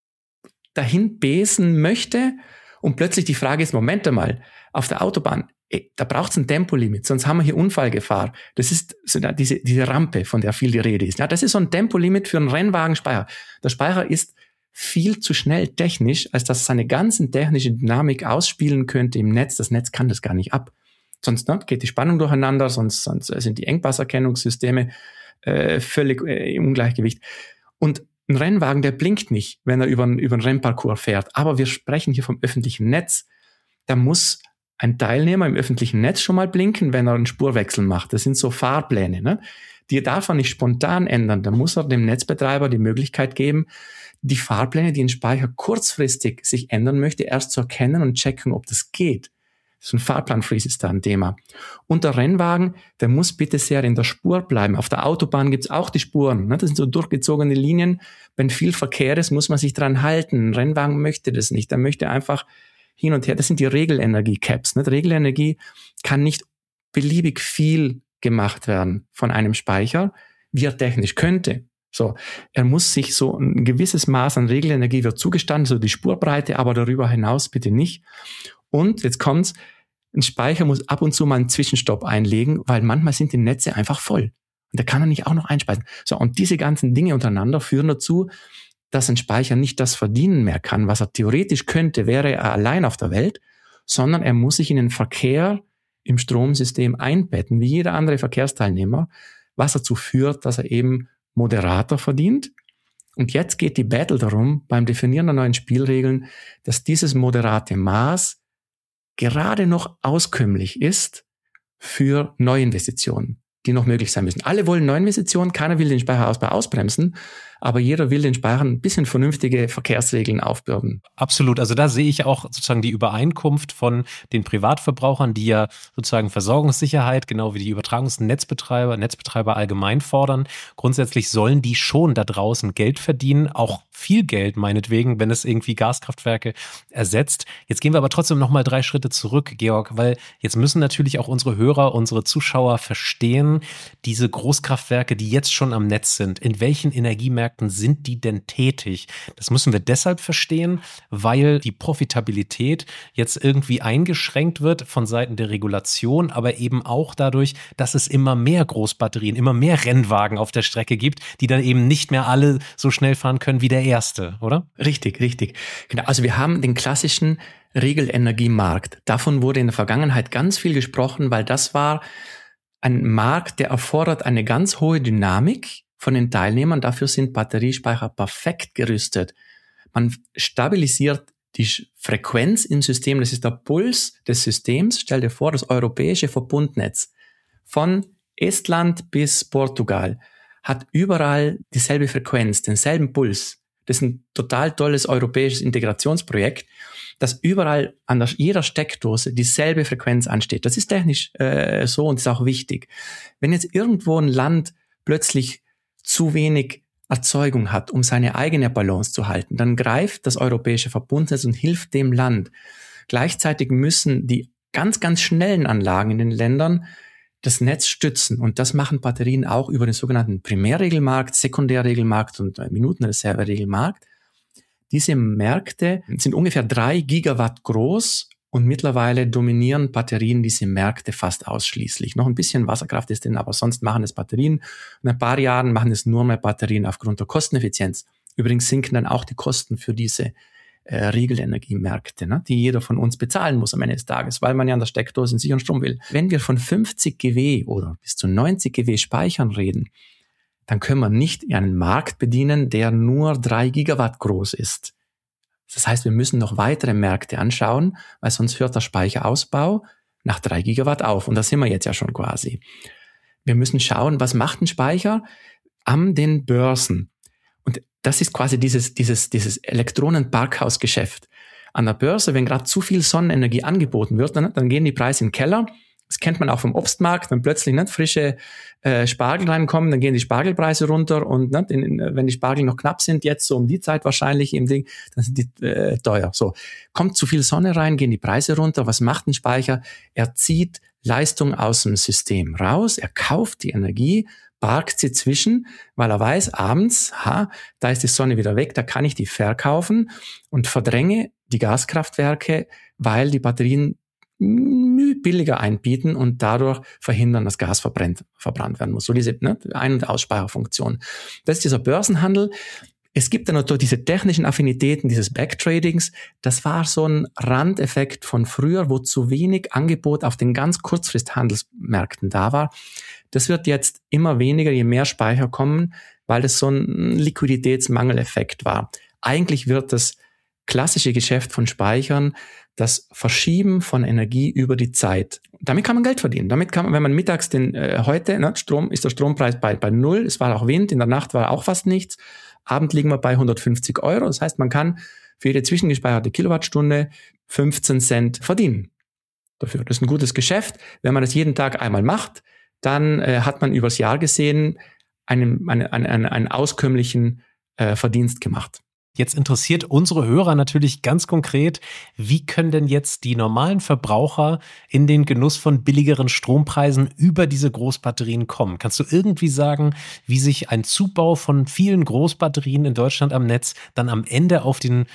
dahin besen möchte und plötzlich die Frage ist, Moment einmal, auf der Autobahn, ey, da braucht es ein Tempolimit, sonst haben wir hier Unfallgefahr. Das ist so diese, diese Rampe, von der viel die Rede ist. Ja, das ist so ein Tempolimit für einen Rennwagenspeicher. Der Speicher ist viel zu schnell technisch, als dass es seine ganze technische Dynamik ausspielen könnte im Netz. Das Netz kann das gar nicht ab. Sonst ne, geht die Spannung durcheinander, sonst, sonst sind die Engpasserkennungssysteme äh, völlig äh, im Ungleichgewicht. Und ein Rennwagen, der blinkt nicht, wenn er über einen, über einen Rennparcours fährt. Aber wir sprechen hier vom öffentlichen Netz. Da muss ein Teilnehmer im öffentlichen Netz schon mal blinken, wenn er einen Spurwechsel macht. Das sind so Fahrpläne, ne? Die darf er nicht spontan ändern. Da muss er dem Netzbetreiber die Möglichkeit geben, die Fahrpläne, die ein Speicher kurzfristig sich ändern möchte, erst zu erkennen und checken, ob das geht. So ein Fahrplan-Freeze ist da ein Thema. Und der Rennwagen, der muss bitte sehr in der Spur bleiben. Auf der Autobahn gibt's auch die Spuren. Ne? Das sind so durchgezogene Linien. Wenn viel Verkehr ist, muss man sich dran halten. Ein Rennwagen möchte das nicht. Der möchte einfach hin und her. Das sind die Regelenergie-Caps. Ne? Regelenergie kann nicht beliebig viel gemacht werden von einem Speicher, wie er technisch könnte. So, er muss sich so ein gewisses Maß an Regelenergie wird zugestanden, so die Spurbreite, aber darüber hinaus bitte nicht. Und jetzt kommt's, ein Speicher muss ab und zu mal einen Zwischenstopp einlegen, weil manchmal sind die Netze einfach voll. Und da kann er nicht auch noch einspeisen. So, und diese ganzen Dinge untereinander führen dazu, dass ein Speicher nicht das verdienen mehr kann, was er theoretisch könnte, wäre er allein auf der Welt, sondern er muss sich in den Verkehr im Stromsystem einbetten, wie jeder andere Verkehrsteilnehmer, was dazu führt, dass er eben moderater verdient. Und jetzt geht die Battle darum, beim Definieren der neuen Spielregeln, dass dieses moderate Maß gerade noch auskömmlich ist für Neuinvestitionen, die noch möglich sein müssen. Alle wollen Neuinvestitionen, keiner will den Speicherausbau ausbremsen, aber jeder will den Speichern ein bisschen vernünftige Verkehrsregeln aufbürden. Absolut. Also da sehe ich auch sozusagen die Übereinkunft von den Privatverbrauchern, die ja sozusagen Versorgungssicherheit, genau wie die Übertragungsnetzbetreiber, Netzbetreiber allgemein fordern. Grundsätzlich sollen die schon da draußen Geld verdienen, auch viel Geld meinetwegen, wenn es irgendwie Gaskraftwerke ersetzt. Jetzt gehen wir aber trotzdem nochmal drei Schritte zurück, Georg, weil jetzt müssen natürlich auch unsere Hörer, unsere Zuschauer verstehen, diese Großkraftwerke, die jetzt schon am Netz sind, in welchen Energiemärkten sind die denn tätig? Das müssen wir deshalb verstehen, weil die Profitabilität jetzt irgendwie eingeschränkt wird von Seiten der Regulation, aber eben auch dadurch, dass es immer mehr Großbatterien, immer mehr Rennwagen auf der Strecke gibt, die dann eben nicht mehr alle so schnell fahren können wie der erste, oder? Richtig, richtig. Genau. Also wir haben den klassischen Regelenergiemarkt. Davon wurde in der Vergangenheit ganz viel gesprochen, weil das war ein Markt, der erfordert eine ganz hohe Dynamik von den Teilnehmern. Dafür sind Batteriespeicher perfekt gerüstet. Man stabilisiert die Frequenz im System. Das ist der Puls des Systems. Stell dir vor, das europäische Verbundnetz von Estland bis Portugal hat überall dieselbe Frequenz, denselben Puls. Das ist ein total tolles europäisches Integrationsprojekt, dass überall an der, jeder Steckdose dieselbe Frequenz ansteht. Das ist technisch äh, so und ist auch wichtig. Wenn jetzt irgendwo ein Land plötzlich zu wenig Erzeugung hat, um seine eigene Balance zu halten, dann greift das europäische Verbundnetz und hilft dem Land. Gleichzeitig müssen die ganz, ganz schnellen Anlagen in den Ländern das Netz stützen. Und das machen Batterien auch über den sogenannten Primärregelmarkt, Sekundärregelmarkt und Minutenreserveregelmarkt. Diese Märkte sind ungefähr drei Gigawatt groß und mittlerweile dominieren Batterien diese Märkte fast ausschließlich. Noch ein bisschen Wasserkraft ist drin, aber sonst machen es Batterien. In ein paar Jahren machen es nur mehr Batterien aufgrund der Kosteneffizienz. Übrigens sinken dann auch die Kosten für diese äh, Regelenergiemärkte, ne, die jeder von uns bezahlen muss am Ende des Tages, weil man ja an der Steckdose einen sicheren Strom will. Wenn wir von fünfzig Gigawatt oder bis zu neunzig Gigawatt Speichern reden, dann können wir nicht einen Markt bedienen, der nur drei Gigawatt groß ist. Das heißt, wir müssen noch weitere Märkte anschauen, weil sonst hört der Speicherausbau nach drei Gigawatt auf. Und da sind wir jetzt ja schon quasi. Wir müssen schauen, was macht ein Speicher an den Börsen. Und das ist quasi dieses, dieses, dieses Elektronenparkhausgeschäft. An der Börse, wenn gerade zu viel Sonnenenergie angeboten wird, dann, dann gehen die Preise in den Keller. Das kennt man auch vom Obstmarkt, wenn plötzlich nicht frische äh, Spargel reinkommen, dann gehen die Spargelpreise runter und nicht, in, in, wenn die Spargel noch knapp sind, jetzt so um die Zeit wahrscheinlich im Ding, dann sind die äh, teuer. So, kommt zu viel Sonne rein, gehen die Preise runter. Was macht ein Speicher? Er zieht Leistung aus dem System raus, er kauft die Energie, parkt sie zwischen, weil er weiß, abends, ha, da ist die Sonne wieder weg, da kann ich die verkaufen und verdränge die Gaskraftwerke, weil die Batterien billiger einbieten und dadurch verhindern, dass Gas verbrennt, verbrannt werden muss. So diese ne, Ein- und Ausspeicherfunktion. Das ist dieser Börsenhandel. Es gibt dann natürlich diese technischen Affinitäten dieses Backtradings. Das war so ein Randeffekt von früher, wo zu wenig Angebot auf den ganz Kurzfristhandelsmärkten da war. Das wird jetzt immer weniger, je mehr Speicher kommen, weil das so ein Liquiditätsmangeleffekt war. Eigentlich wird das klassische Geschäft von Speichern das Verschieben von Energie über die Zeit. Damit kann man Geld verdienen. Damit kann man, wenn man mittags den äh, heute, ne, Strom ist der Strompreis bei bei null, es war auch Wind, in der Nacht war auch fast nichts, Abend liegen wir bei hundertfünfzig Euro. Das heißt, man kann für jede zwischengespeicherte Kilowattstunde fünfzehn Cent verdienen. Dafür. Das ist ein gutes Geschäft. Wenn man das jeden Tag einmal macht, dann äh, hat man übers Jahr gesehen einen, einen, einen, einen auskömmlichen äh, Verdienst gemacht. Jetzt interessiert unsere Hörer natürlich ganz konkret, wie können denn jetzt die normalen Verbraucher in den Genuss von billigeren Strompreisen über diese Großbatterien kommen? Kannst du irgendwie sagen, wie sich ein Zubau von vielen Großbatterien in Deutschland am Netz dann am Ende auf den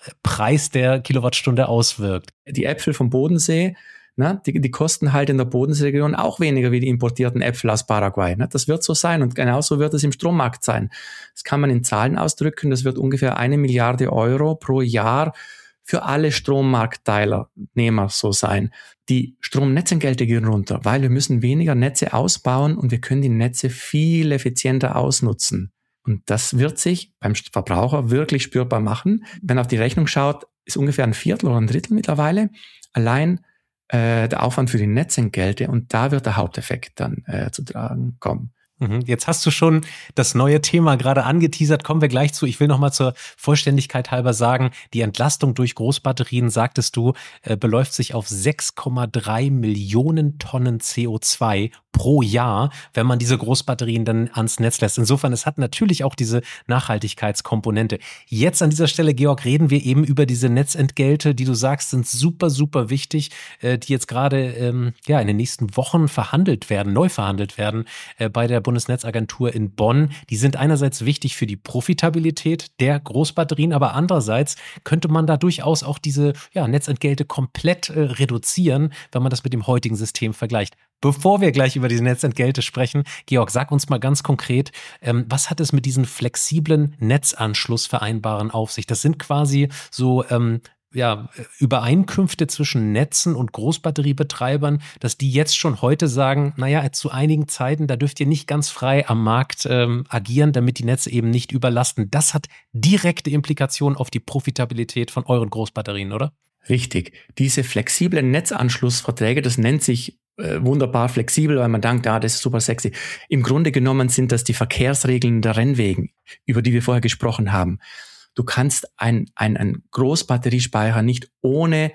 Preis der Kilowattstunde auswirkt? Die Äpfel vom Bodensee, ne, die, die kosten halt in der Bodenseeregion auch weniger wie die importierten Äpfel aus Paraguay. Ne? Das wird so sein und genauso wird es im Strommarkt sein. Das kann man in Zahlen ausdrücken. Das wird ungefähr eine Milliarde Euro pro Jahr für alle Strommarktteilnehmer so sein. Die Stromnetzentgelte gehen runter, weil wir müssen weniger Netze ausbauen und wir können die Netze viel effizienter ausnutzen. Und das wird sich beim Verbraucher wirklich spürbar machen. Wenn man auf die Rechnung schaut, ist ungefähr ein Viertel oder ein Drittel mittlerweile allein äh, der Aufwand für die Netzentgelte. Und da wird der Haupteffekt dann äh, zu tragen kommen. Jetzt hast du schon das neue Thema gerade angeteasert, kommen wir gleich zu. Ich will noch mal zur Vollständigkeit halber sagen, die Entlastung durch Großbatterien, sagtest du, äh, beläuft sich auf sechs Komma drei Millionen Tonnen C O zwei pro Jahr, wenn man diese Großbatterien dann ans Netz lässt. Insofern, es hat natürlich auch diese Nachhaltigkeitskomponente. Jetzt an dieser Stelle, Georg, reden wir eben über diese Netzentgelte, die du sagst, sind super, super wichtig, äh, die jetzt gerade ähm, ja in den nächsten Wochen verhandelt werden, neu verhandelt werden äh, bei der Bundesnetzagentur in Bonn. Die sind einerseits wichtig für die Profitabilität der Großbatterien, aber andererseits könnte man da durchaus auch diese ja, Netzentgelte komplett äh, reduzieren, wenn man das mit dem heutigen System vergleicht. Bevor wir gleich über diese Netzentgelte sprechen, Georg, sag uns mal ganz konkret, ähm, was hat es mit diesen flexiblen Netzanschlussvereinbaren auf sich? Das sind quasi so ähm, ja, Übereinkünfte zwischen Netzen und Großbatteriebetreibern, dass die jetzt schon heute sagen, naja, zu einigen Zeiten, da dürft ihr nicht ganz frei am Markt ähm, agieren, damit die Netze eben nicht überlasten. Das hat direkte Implikationen auf die Profitabilität von euren Großbatterien, oder? Richtig. Diese flexiblen Netzanschlussverträge, das nennt sich äh, wunderbar flexibel, weil man denkt, ah, das ist super sexy. Im Grunde genommen sind das die Verkehrsregeln der Rennwegen, über die wir vorher gesprochen haben. Du kannst ein, ein, ein Großbatteriespeicher nicht ohne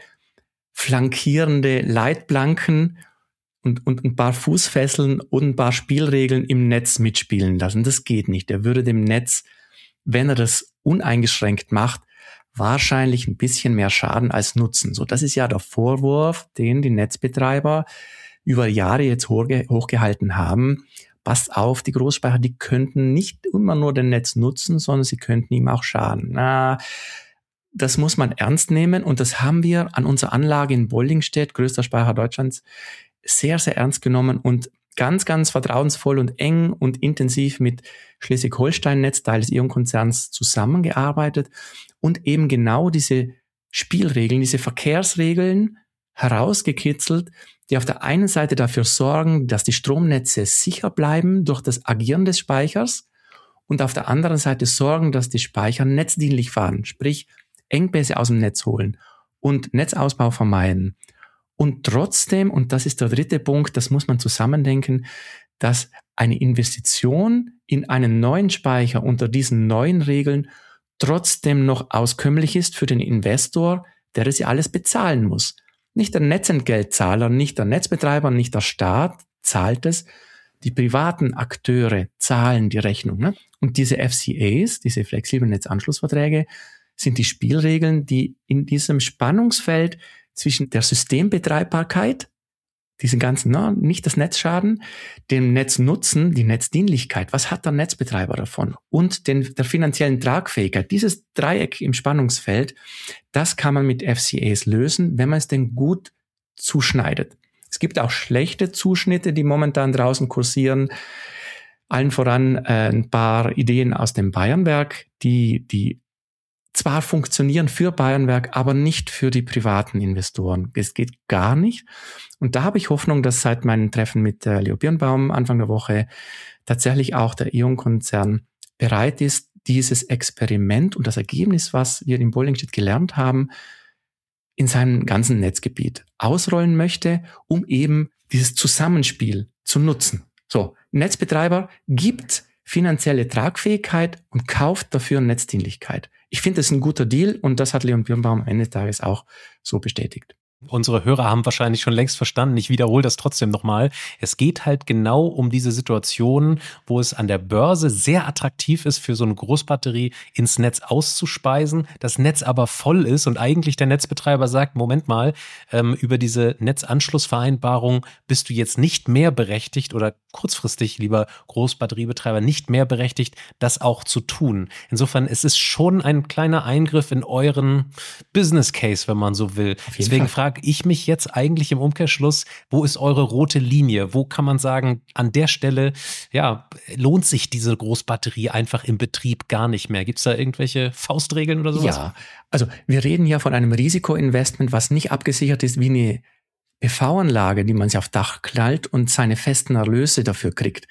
flankierende Leitplanken und, und ein paar Fußfesseln und ein paar Spielregeln im Netz mitspielen lassen. Das geht nicht. Er würde dem Netz, wenn er das uneingeschränkt macht, wahrscheinlich ein bisschen mehr Schaden als Nutzen. So, das ist ja der Vorwurf, den die Netzbetreiber über Jahre jetzt hochge- hochgehalten haben. Passt auf, die Großspeicher, die könnten nicht immer nur den Netz nutzen, sondern sie könnten ihm auch schaden. Na, das muss man ernst nehmen und das haben wir an unserer Anlage in Bollingstedt, größter Speicher Deutschlands, sehr, sehr ernst genommen und ganz, ganz vertrauensvoll und eng und intensiv mit Schleswig-Holstein Netzteil des E O N-Konzerns zusammengearbeitet und eben genau diese Spielregeln, diese Verkehrsregeln herausgekitzelt, die auf der einen Seite dafür sorgen, dass die Stromnetze sicher bleiben durch das Agieren des Speichers und auf der anderen Seite sorgen, dass die Speicher netzdienlich fahren, sprich Engpässe aus dem Netz holen und Netzausbau vermeiden. Und trotzdem, und das ist der dritte Punkt, das muss man zusammendenken, dass eine Investition in einen neuen Speicher unter diesen neuen Regeln trotzdem noch auskömmlich ist für den Investor, der das ja alles bezahlen muss. Nicht der Netzentgeltzahler, nicht der Netzbetreiber, nicht der Staat zahlt es. Die privaten Akteure zahlen die Rechnung. Ne? Und diese F C As, diese flexiblen Netzanschlussverträge, sind die Spielregeln, die in diesem Spannungsfeld zwischen der Systembetreibbarkeit, diesen ganzen, na, nicht das Netzschaden, dem Netznutzen, die Netzdienlichkeit, was hat der Netzbetreiber davon? Und den, der finanziellen Tragfähigkeit, dieses Dreieck im Spannungsfeld, das kann man mit F C As lösen, wenn man es denn gut zuschneidet. Es gibt auch schlechte Zuschnitte, die momentan draußen kursieren. Allen voran äh, ein paar Ideen aus dem Bayernwerk, die, die zwar funktionieren für Bayernwerk, aber nicht für die privaten Investoren. Es geht gar nicht. Und da habe ich Hoffnung, dass seit meinem Treffen mit äh, Leo Birnbaum Anfang der Woche tatsächlich auch der E O N-Konzern bereit ist, dieses Experiment und das Ergebnis, was wir in Bollingstedt gelernt haben, in seinem ganzen Netzgebiet ausrollen möchte, um eben dieses Zusammenspiel zu nutzen. So, Netzbetreiber gibt finanzielle Tragfähigkeit und kauft dafür Netzdienlichkeit. Ich finde, das ist ein guter Deal und das hat Leon Birnbaum am Ende des Tages auch so bestätigt. Unsere Hörer haben wahrscheinlich schon längst verstanden. Ich wiederhole das trotzdem nochmal. Es geht halt genau um diese Situation, wo es an der Börse sehr attraktiv ist, für so eine Großbatterie ins Netz auszuspeisen, das Netz aber voll ist und eigentlich der Netzbetreiber sagt, Moment mal, ähm, über diese Netzanschlussvereinbarung bist du jetzt nicht mehr berechtigt oder kurzfristig, lieber Großbatteriebetreiber, nicht mehr berechtigt, das auch zu tun. Insofern, es ist schon ein kleiner Eingriff in euren Business Case, wenn man so will. Deswegen frage ich mich jetzt eigentlich im Umkehrschluss, wo ist eure rote Linie? Wo kann man sagen, an der Stelle, ja, lohnt sich diese Großbatterie einfach im Betrieb gar nicht mehr? Gibt es da irgendwelche Faustregeln oder sowas? Ja, also wir reden ja von einem Risikoinvestment, was nicht abgesichert ist wie eine P V-Anlage, die man sich auf Dach knallt und seine festen Erlöse dafür kriegt.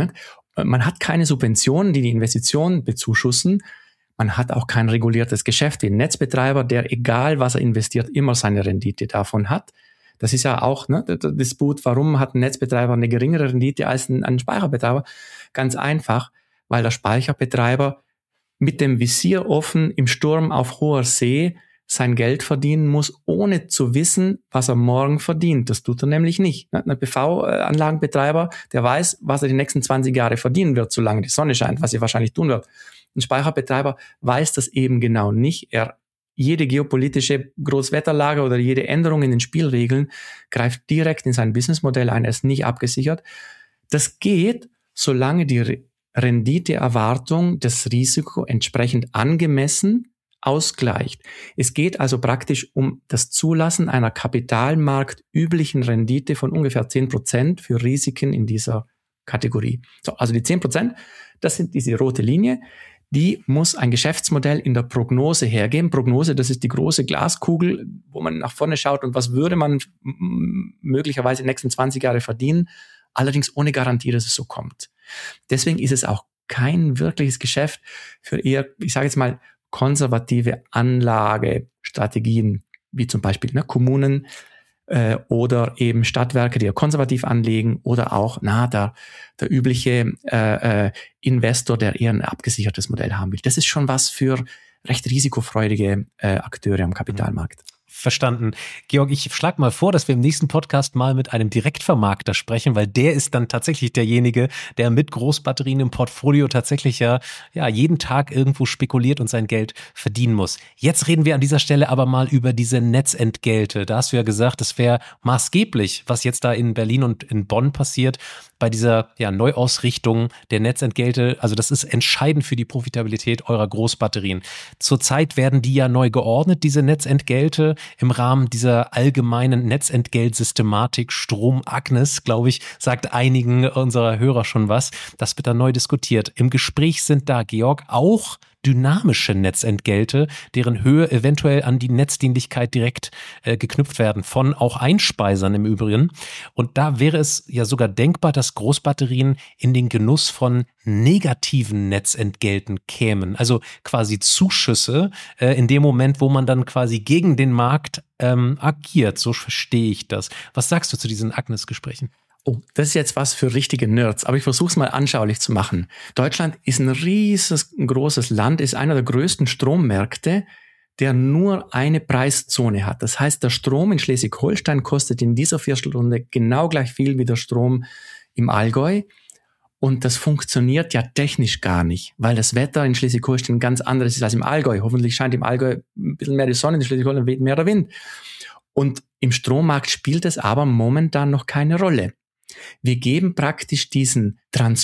Man hat keine Subventionen, die die Investitionen bezuschussen. Man hat auch kein reguliertes Geschäft. Den Netzbetreiber, der egal was er investiert, immer seine Rendite davon hat. Das ist ja auch ne, der Disput, warum hat ein Netzbetreiber eine geringere Rendite als ein, ein Speicherbetreiber? Ganz einfach, weil der Speicherbetreiber mit dem Visier offen im Sturm auf hoher See sein Geld verdienen muss, ohne zu wissen, was er morgen verdient. Das tut er nämlich nicht. Ein P V-Anlagenbetreiber, der weiß, was er die nächsten zwanzig Jahre verdienen wird, solange die Sonne scheint, was er wahrscheinlich tun wird. Ein Speicherbetreiber weiß das eben genau nicht. Er, jede geopolitische Großwetterlage oder jede Änderung in den Spielregeln greift direkt in sein Businessmodell ein. Er ist nicht abgesichert. Das geht, solange die Renditeerwartung das Risiko entsprechend angemessen ausgleicht. Es geht also praktisch um das Zulassen einer kapitalmarktüblichen Rendite von ungefähr zehn Prozent für Risiken in dieser Kategorie. So, also die zehn Prozent, das sind diese rote Linie. Die muss ein Geschäftsmodell in der Prognose hergeben. Prognose, das ist die große Glaskugel, wo man nach vorne schaut und was würde man m- möglicherweise in den nächsten zwanzig Jahre verdienen, allerdings ohne Garantie, dass es so kommt. Deswegen ist es auch kein wirkliches Geschäft für eher, ich sage jetzt mal, konservative Anlagestrategien, wie zum Beispiel ne, Kommunen äh, oder eben Stadtwerke, die ja konservativ anlegen oder auch na der, der übliche äh, äh, Investor, der eher ein abgesichertes Modell haben will. Das ist schon was für recht risikofreudige äh, Akteure am Kapitalmarkt. Verstanden. Georg, ich schlage mal vor, dass wir im nächsten Podcast mal mit einem Direktvermarkter sprechen, weil der ist dann tatsächlich derjenige, der mit Großbatterien im Portfolio tatsächlich ja, ja jeden Tag irgendwo spekuliert und sein Geld verdienen muss. Jetzt reden wir an dieser Stelle aber mal über diese Netzentgelte. Da hast du ja gesagt, das wäre maßgeblich, was jetzt da in Berlin und in Bonn passiert, bei dieser ja, Neuausrichtung der Netzentgelte. Also das ist entscheidend für die Profitabilität eurer Großbatterien. Zurzeit werden die ja neu geordnet, diese Netzentgelte, im Rahmen dieser allgemeinen Netzentgeltsystematik Strom-Agnes, glaube ich, sagt einigen unserer Hörer schon was. Das wird dann neu diskutiert. Im Gespräch sind da, Georg, auch dynamische Netzentgelte, deren Höhe eventuell an die Netzdienlichkeit direkt äh, geknüpft werden, von auch Einspeisern im Übrigen. Und da wäre es ja sogar denkbar, dass Großbatterien in den Genuss von negativen Netzentgelten kämen, also quasi Zuschüsse äh, in dem Moment, wo man dann quasi gegen den Markt ähm, agiert. So verstehe ich das. Was sagst du zu diesen Agnes-Gesprächen? Oh, das ist jetzt was für richtige Nerds, aber ich versuche es mal anschaulich zu machen. Deutschland ist ein riesengroßes Land, ist einer der größten Strommärkte, der nur eine Preiszone hat. Das heißt, der Strom in Schleswig-Holstein kostet in dieser Viertelstunde genau gleich viel wie der Strom im Allgäu. Und das funktioniert ja technisch gar nicht, weil das Wetter in Schleswig-Holstein ganz anderes ist als im Allgäu. Hoffentlich scheint im Allgäu ein bisschen mehr die Sonne, in Schleswig-Holstein weht mehr der Wind. Und im Strommarkt spielt es aber momentan noch keine Rolle. Wir geben praktisch diesen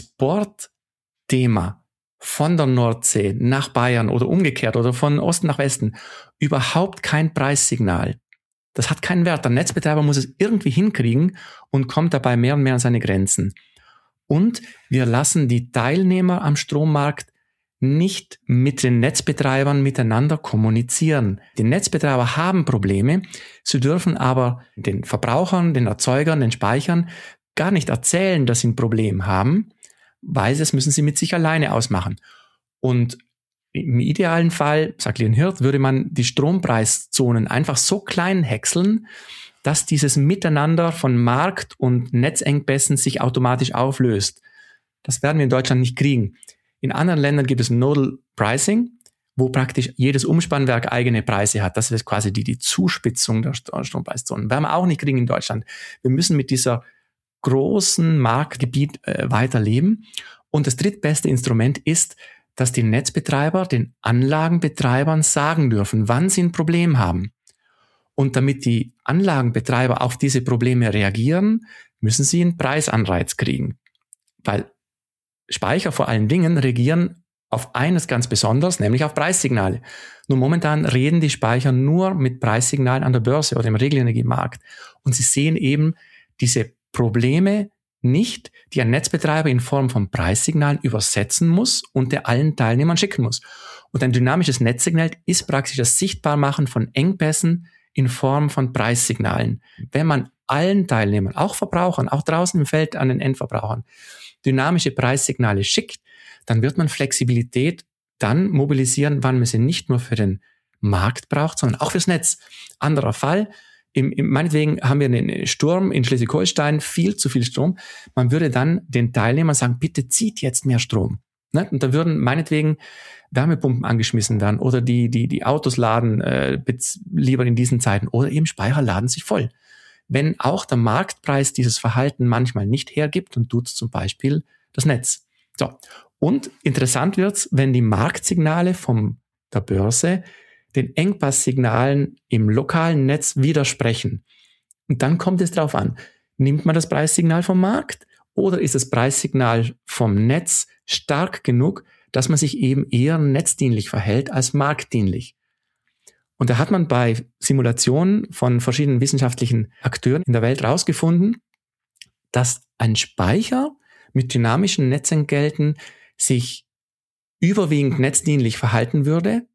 Transportthema von der Nordsee nach Bayern oder umgekehrt oder von Osten nach Westen überhaupt kein Preissignal. Das hat keinen Wert. Der Netzbetreiber muss es irgendwie hinkriegen und kommt dabei mehr und mehr an seine Grenzen. Und wir lassen die Teilnehmer am Strommarkt nicht mit den Netzbetreibern miteinander kommunizieren. Die Netzbetreiber haben Probleme, sie dürfen aber den Verbrauchern, den Erzeugern, den Speichern gar nicht erzählen, dass sie ein Problem haben, weil das müssen sie mit sich alleine ausmachen. Und im idealen Fall, sagt Leon Hirt, würde man die Strompreiszonen einfach so klein häckseln, dass dieses Miteinander von Markt und Netzengpässen sich automatisch auflöst. Das werden wir in Deutschland nicht kriegen. In anderen Ländern gibt es Nodal Pricing, wo praktisch jedes Umspannwerk eigene Preise hat. Das ist quasi die, die Zuspitzung der Strompreiszonen. Werden wir auch nicht kriegen in Deutschland. Wir müssen mit dieser großen Marktgebiet äh, weiterleben. Und das drittbeste Instrument ist, dass die Netzbetreiber den Anlagenbetreibern sagen dürfen, wann sie ein Problem haben. Und damit die Anlagenbetreiber auf diese Probleme reagieren, müssen sie einen Preisanreiz kriegen. Weil Speicher vor allen Dingen reagieren auf eines ganz besonders, nämlich auf Preissignale. Nur momentan reden die Speicher nur mit Preissignalen an der Börse oder im Regelenergiemarkt. Und sie sehen eben diese Probleme nicht, die ein Netzbetreiber in Form von Preissignalen übersetzen muss und der allen Teilnehmern schicken muss. Und ein dynamisches Netzsignal ist praktisch das Sichtbarmachen von Engpässen in Form von Preissignalen. Wenn man allen Teilnehmern, auch Verbrauchern, auch draußen im Feld an den Endverbrauchern, dynamische Preissignale schickt, dann wird man Flexibilität dann mobilisieren, wann man sie nicht nur für den Markt braucht, sondern auch fürs Netz. Anderer Fall, im, im, meinetwegen haben wir einen Sturm in Schleswig-Holstein, viel zu viel Strom. Man würde dann den Teilnehmern sagen, bitte zieht jetzt mehr Strom. Ne? Und da würden meinetwegen Wärmepumpen angeschmissen werden oder die, die, die Autos laden äh, lieber in diesen Zeiten oder eben Speicher laden sich voll. Wenn auch der Marktpreis dieses Verhalten manchmal nicht hergibt, und tut es zum Beispiel das Netz. So. Und interessant wird's, wenn die Marktsignale von der Börse den Engpasssignalen im lokalen Netz widersprechen. Und dann kommt es drauf an, nimmt man das Preissignal vom Markt oder ist das Preissignal vom Netz stark genug, dass man sich eben eher netzdienlich verhält als marktdienlich. Und da hat man bei Simulationen von verschiedenen wissenschaftlichen Akteuren in der Welt rausgefunden, dass ein Speicher mit dynamischen Netzentgelten sich überwiegend netzdienlich verhalten würde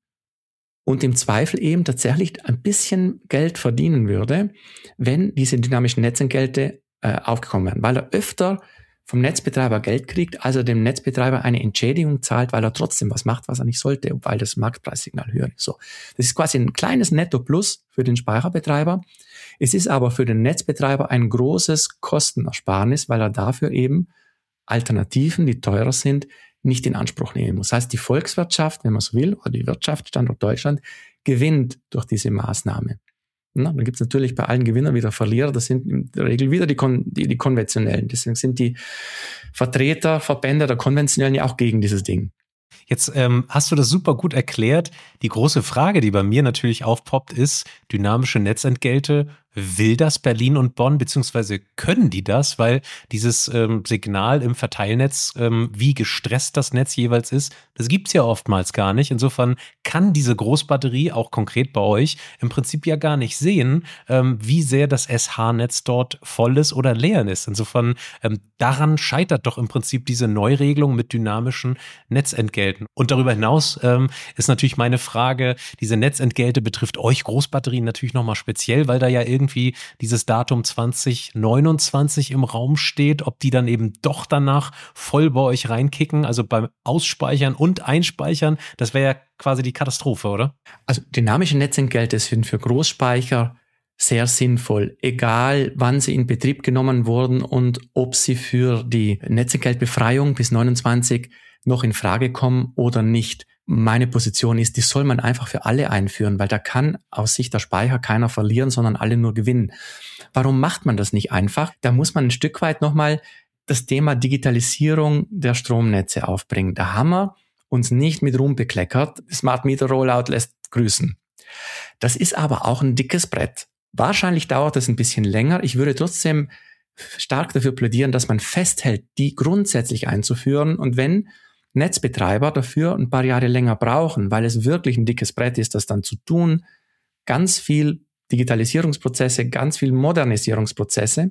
und im Zweifel eben tatsächlich ein bisschen Geld verdienen würde, wenn diese dynamischen Netzentgelte äh, aufgekommen wären, weil er öfter vom Netzbetreiber Geld kriegt, als er dem Netzbetreiber eine Entschädigung zahlt, weil er trotzdem was macht, was er nicht sollte, weil das Marktpreissignal höher ist. So, das ist quasi ein kleines Netto-Plus für den Speicherbetreiber. Es ist aber für den Netzbetreiber ein großes Kostenersparnis, weil er dafür eben Alternativen, die teurer sind, nicht in Anspruch nehmen muss. Das heißt, die Volkswirtschaft, wenn man so will, oder die Wirtschaft, Standort Deutschland, gewinnt durch diese Maßnahme. Na, dann gibt es natürlich bei allen Gewinnern wieder Verlierer, das sind in der Regel wieder die, Kon- die, die Konventionellen. Deswegen sind die Vertreter, Verbände der Konventionellen ja auch gegen dieses Ding. Jetzt ähm, hast du das super gut erklärt. Die große Frage, die bei mir natürlich aufpoppt, ist, dynamische Netzentgelte, will das Berlin und Bonn, beziehungsweise können die das? Weil dieses ähm, Signal im Verteilnetz, ähm, wie gestresst das Netz jeweils ist, das gibt's ja oftmals gar nicht. Insofern kann diese Großbatterie, auch konkret bei euch, im Prinzip ja gar nicht sehen, ähm, wie sehr das S H-Netz dort voll ist oder leer ist. Insofern, ähm, daran scheitert doch im Prinzip diese Neuregelung mit dynamischen Netzentgelten. Und darüber hinaus ähm, ist natürlich meine Frage, diese Netzentgelte betrifft euch Großbatterien natürlich nochmal speziell, weil da ja irgendwie irgendwie dieses Datum zwanzig neunundzwanzig im Raum steht, ob die dann eben doch danach voll bei euch reinkicken, also beim Ausspeichern und Einspeichern, das wäre ja quasi die Katastrophe, oder? Also dynamische Netzentgelte sind für Großspeicher sehr sinnvoll, egal wann sie in Betrieb genommen wurden und ob sie für die Netzentgeltbefreiung bis neunundzwanzig noch in Frage kommen oder nicht. Meine Position ist, die soll man einfach für alle einführen, weil da kann aus Sicht der Speicher keiner verlieren, sondern alle nur gewinnen. Warum macht man das nicht einfach? Da muss man ein Stück weit nochmal das Thema Digitalisierung der Stromnetze aufbringen. Da haben wir uns nicht mit Ruhm bekleckert. Smart Meter Rollout lässt grüßen. Das ist aber auch ein dickes Brett. Wahrscheinlich dauert das ein bisschen länger. Ich würde trotzdem stark dafür plädieren, dass man festhält, die grundsätzlich einzuführen. Und wenn Netzbetreiber dafür ein paar Jahre länger brauchen, weil es wirklich ein dickes Brett ist, das dann zu tun, ganz viel Digitalisierungsprozesse, ganz viel Modernisierungsprozesse,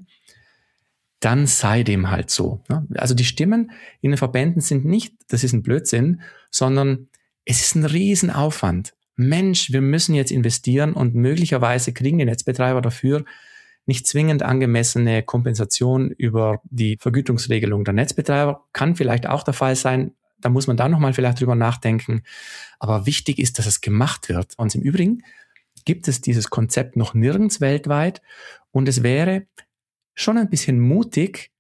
dann sei dem halt so. Also die Stimmen in den Verbänden sind nicht, das ist ein Blödsinn, sondern es ist ein Riesenaufwand. Mensch, wir müssen jetzt investieren und möglicherweise kriegen die Netzbetreiber dafür nicht zwingend angemessene Kompensation über die Vergütungsregelung der Netzbetreiber. Kann vielleicht auch der Fall sein. Da muss man da nochmal vielleicht drüber nachdenken. Aber wichtig ist, dass es gemacht wird. Und im Übrigen gibt es dieses Konzept noch nirgends weltweit. Und es wäre schon ein bisschen mutig,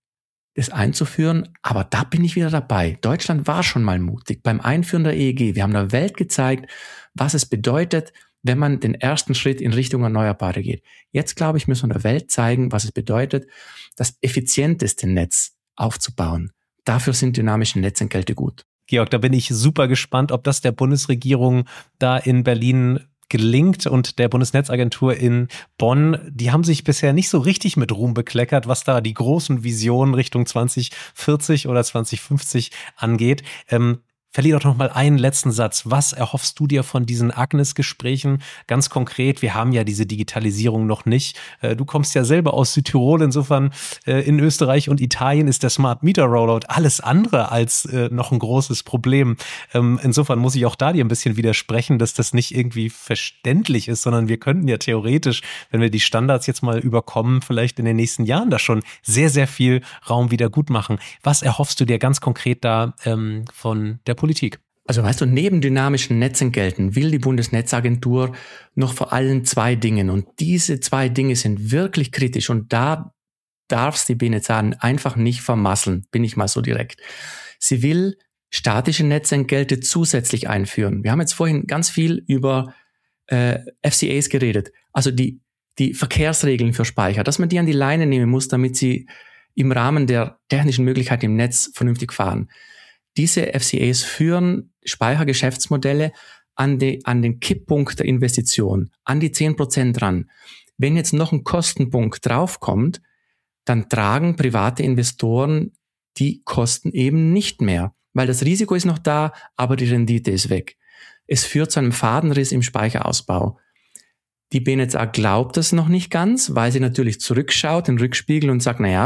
das einzuführen, aber da bin ich wieder dabei. Deutschland war schon mal mutig beim Einführen der E E G. Wir haben der Welt gezeigt, was es bedeutet, wenn man den ersten Schritt in Richtung Erneuerbare geht. Jetzt, glaube ich, müssen wir der Welt zeigen, was es bedeutet, das effizienteste Netz aufzubauen. Dafür sind dynamische Netzentgelte gut. Georg, da bin ich super gespannt, ob das der Bundesregierung da in Berlin gelingt und der Bundesnetzagentur in Bonn. Die haben sich bisher nicht so richtig mit Ruhm bekleckert, was da die großen Visionen Richtung zwanzig vierzig oder zwanzig fünfzig angeht. Ähm, Verlier doch noch mal einen letzten Satz. Was erhoffst du dir von diesen Agnes-Gesprächen? Ganz konkret, wir haben ja diese Digitalisierung noch nicht. Du kommst ja selber aus Südtirol, insofern in Österreich und Italien ist der Smart Meter Rollout alles andere als noch ein großes Problem. Insofern muss ich auch da dir ein bisschen widersprechen, dass das nicht irgendwie verständlich ist, sondern wir könnten ja theoretisch, wenn wir die Standards jetzt mal überkommen, vielleicht in den nächsten Jahren da schon sehr, sehr viel Raum wieder gut machen. Was erhoffst du dir ganz konkret da ähm, von der Politik? Also weißt du, neben dynamischen Netzentgelten will die Bundesnetzagentur noch vor allem zwei Dingen. Und diese zwei Dinge sind wirklich kritisch. Und da darf es die B N E Z A einfach nicht vermasseln, bin ich mal so direkt. Sie will statische Netzentgelte zusätzlich einführen. Wir haben jetzt vorhin ganz viel über äh, F C As geredet. Also die, die Verkehrsregeln für Speicher, dass man die an die Leine nehmen muss, damit sie im Rahmen der technischen Möglichkeiten im Netz vernünftig fahren. Diese F C As führen Speichergeschäftsmodelle an, die, an den Kipppunkt der Investition, an die zehn Prozent ran. Wenn jetzt noch ein Kostenpunkt draufkommt, dann tragen private Investoren die Kosten eben nicht mehr, weil das Risiko ist noch da, aber die Rendite ist weg. Es führt zu einem Fadenriss im Speicherausbau. Die B N E Z A glaubt das noch nicht ganz, weil sie natürlich zurückschaut, den Rückspiegel und sagt, naja,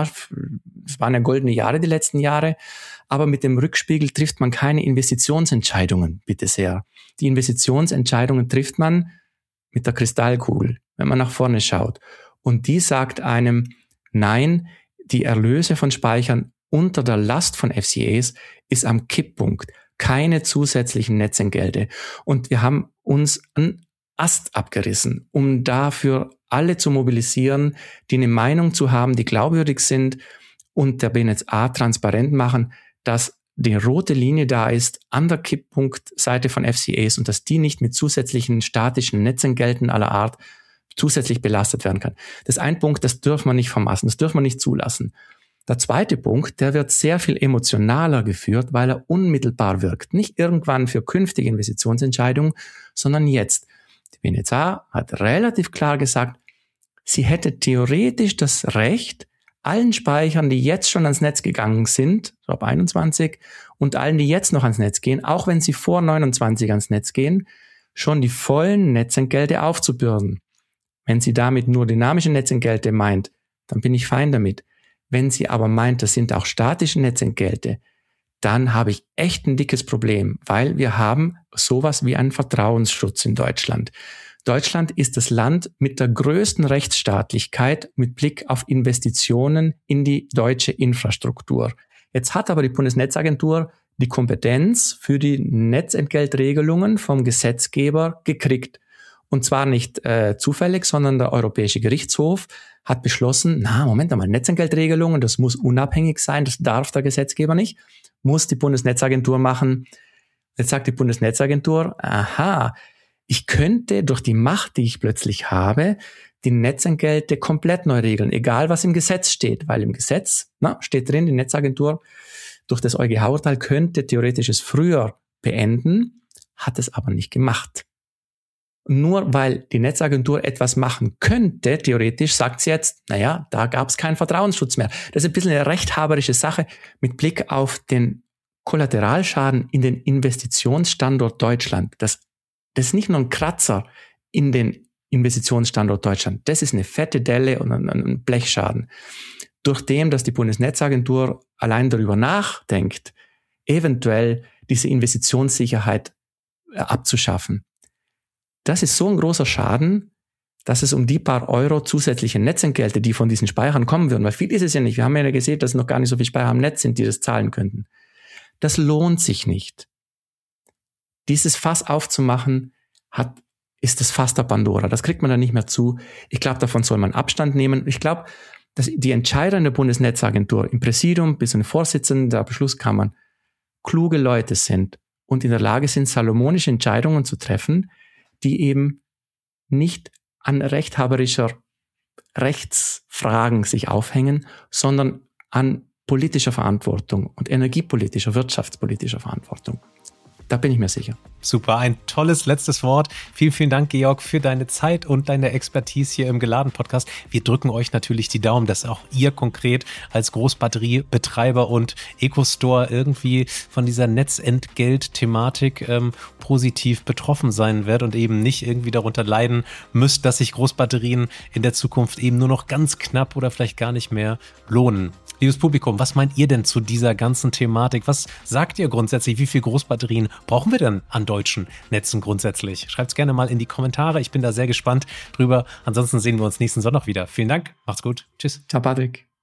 es waren ja goldene Jahre die letzten Jahre, aber mit dem Rückspiegel trifft man keine Investitionsentscheidungen, bitte sehr. Die Investitionsentscheidungen trifft man mit der Kristallkugel, wenn man nach vorne schaut. Und die sagt einem, nein, die Erlöse von Speichern unter der Last von F C As ist am Kipppunkt. Keine zusätzlichen Netzentgelte. Und wir haben uns einen Ast abgerissen, um dafür alle zu mobilisieren, die eine Meinung zu haben, die glaubwürdig sind und der B N E Z A transparent machen, dass die rote Linie da ist an der Kipppunktseite von F C As und dass die nicht mit zusätzlichen statischen Netzentgelten aller Art zusätzlich belastet werden kann. Das ist ein Punkt, das dürfen wir nicht vermassen, das dürfen wir nicht zulassen. Der zweite Punkt, der wird sehr viel emotionaler geführt, weil er unmittelbar wirkt. Nicht irgendwann für künftige Investitionsentscheidungen, sondern jetzt. Die B N E Z A hat relativ klar gesagt, sie hätte theoretisch das Recht, allen Speichern, die jetzt schon ans Netz gegangen sind, so ab einundzwanzig, und allen, die jetzt noch ans Netz gehen, auch wenn sie vor neunundzwanzig ans Netz gehen, schon die vollen Netzentgelte aufzubürden. Wenn sie damit nur dynamische Netzentgelte meint, dann bin ich fein damit. Wenn sie aber meint, das sind auch statische Netzentgelte, dann habe ich echt ein dickes Problem, weil wir haben sowas wie einen Vertrauensschutz in Deutschland. Deutschland ist das Land mit der größten Rechtsstaatlichkeit mit Blick auf Investitionen in die deutsche Infrastruktur. Jetzt hat aber die Bundesnetzagentur die Kompetenz für die Netzentgeltregelungen vom Gesetzgeber gekriegt. Und zwar nicht äh, zufällig, sondern der Europäische Gerichtshof hat beschlossen, na, Moment einmal, Netzentgeltregelungen, das muss unabhängig sein, das darf der Gesetzgeber nicht, muss die Bundesnetzagentur machen. Jetzt sagt die Bundesnetzagentur, aha, ich könnte durch die Macht, die ich plötzlich habe, die Netzentgelte komplett neu regeln, egal was im Gesetz steht, weil im Gesetz na, steht drin, die Netzagentur durch das EuGH-Urteil könnte theoretisch es früher beenden, hat es aber nicht gemacht. Nur weil die Netzagentur etwas machen könnte, theoretisch, sagt sie jetzt, naja, da gab es keinen Vertrauensschutz mehr. Das ist ein bisschen eine rechthaberische Sache mit Blick auf den Kollateralschaden in den Investitionsstandort Deutschland. Das, das ist nicht nur ein Kratzer in den Investitionsstandort Deutschland. Das ist eine fette Delle und ein, ein Blechschaden. Durch dem, dass die Bundesnetzagentur allein darüber nachdenkt, eventuell diese Investitionssicherheit abzuschaffen. Das ist so ein großer Schaden, dass es um die paar Euro zusätzliche Netzentgelte, die von diesen Speichern kommen würden, weil viel ist es ja nicht. Wir haben ja gesehen, dass noch gar nicht so viele Speicher am Netz sind, die das zahlen könnten. Das lohnt sich nicht. Dieses Fass aufzumachen, hat, ist das Fass der Pandora. Das kriegt man dann nicht mehr zu. Ich glaube, davon soll man Abstand nehmen. Ich glaube, dass die Entscheider in der Bundesnetzagentur, im Präsidium bis zu den Vorsitzenden der Beschlusskammern, kluge Leute sind und in der Lage sind, salomonische Entscheidungen zu treffen, die eben nicht an rechthaberischer Rechtsfragen sich aufhängen, sondern an politischer Verantwortung und energiepolitischer, wirtschaftspolitischer Verantwortung. Da bin ich mir sicher. Super, ein tolles letztes Wort. Vielen, vielen Dank, Georg, für deine Zeit und deine Expertise hier im Geladen-Podcast. Wir drücken euch natürlich die Daumen, dass auch ihr konkret als Großbatteriebetreiber und Ecostore irgendwie von dieser Netzentgelt-Thematik ähm, positiv betroffen sein werdet und eben nicht irgendwie darunter leiden müsst, dass sich Großbatterien in der Zukunft eben nur noch ganz knapp oder vielleicht gar nicht mehr lohnen. Liebes Publikum, was meint ihr denn zu dieser ganzen Thematik? Was sagt ihr grundsätzlich? Wie viel Großbatterien brauchen wir denn an deutschen Netzen grundsätzlich? Schreibt es gerne mal in die Kommentare. Ich bin da sehr gespannt drüber. Ansonsten sehen wir uns nächsten Sonntag wieder. Vielen Dank. Macht's gut. Tschüss. Ciao, Patrick.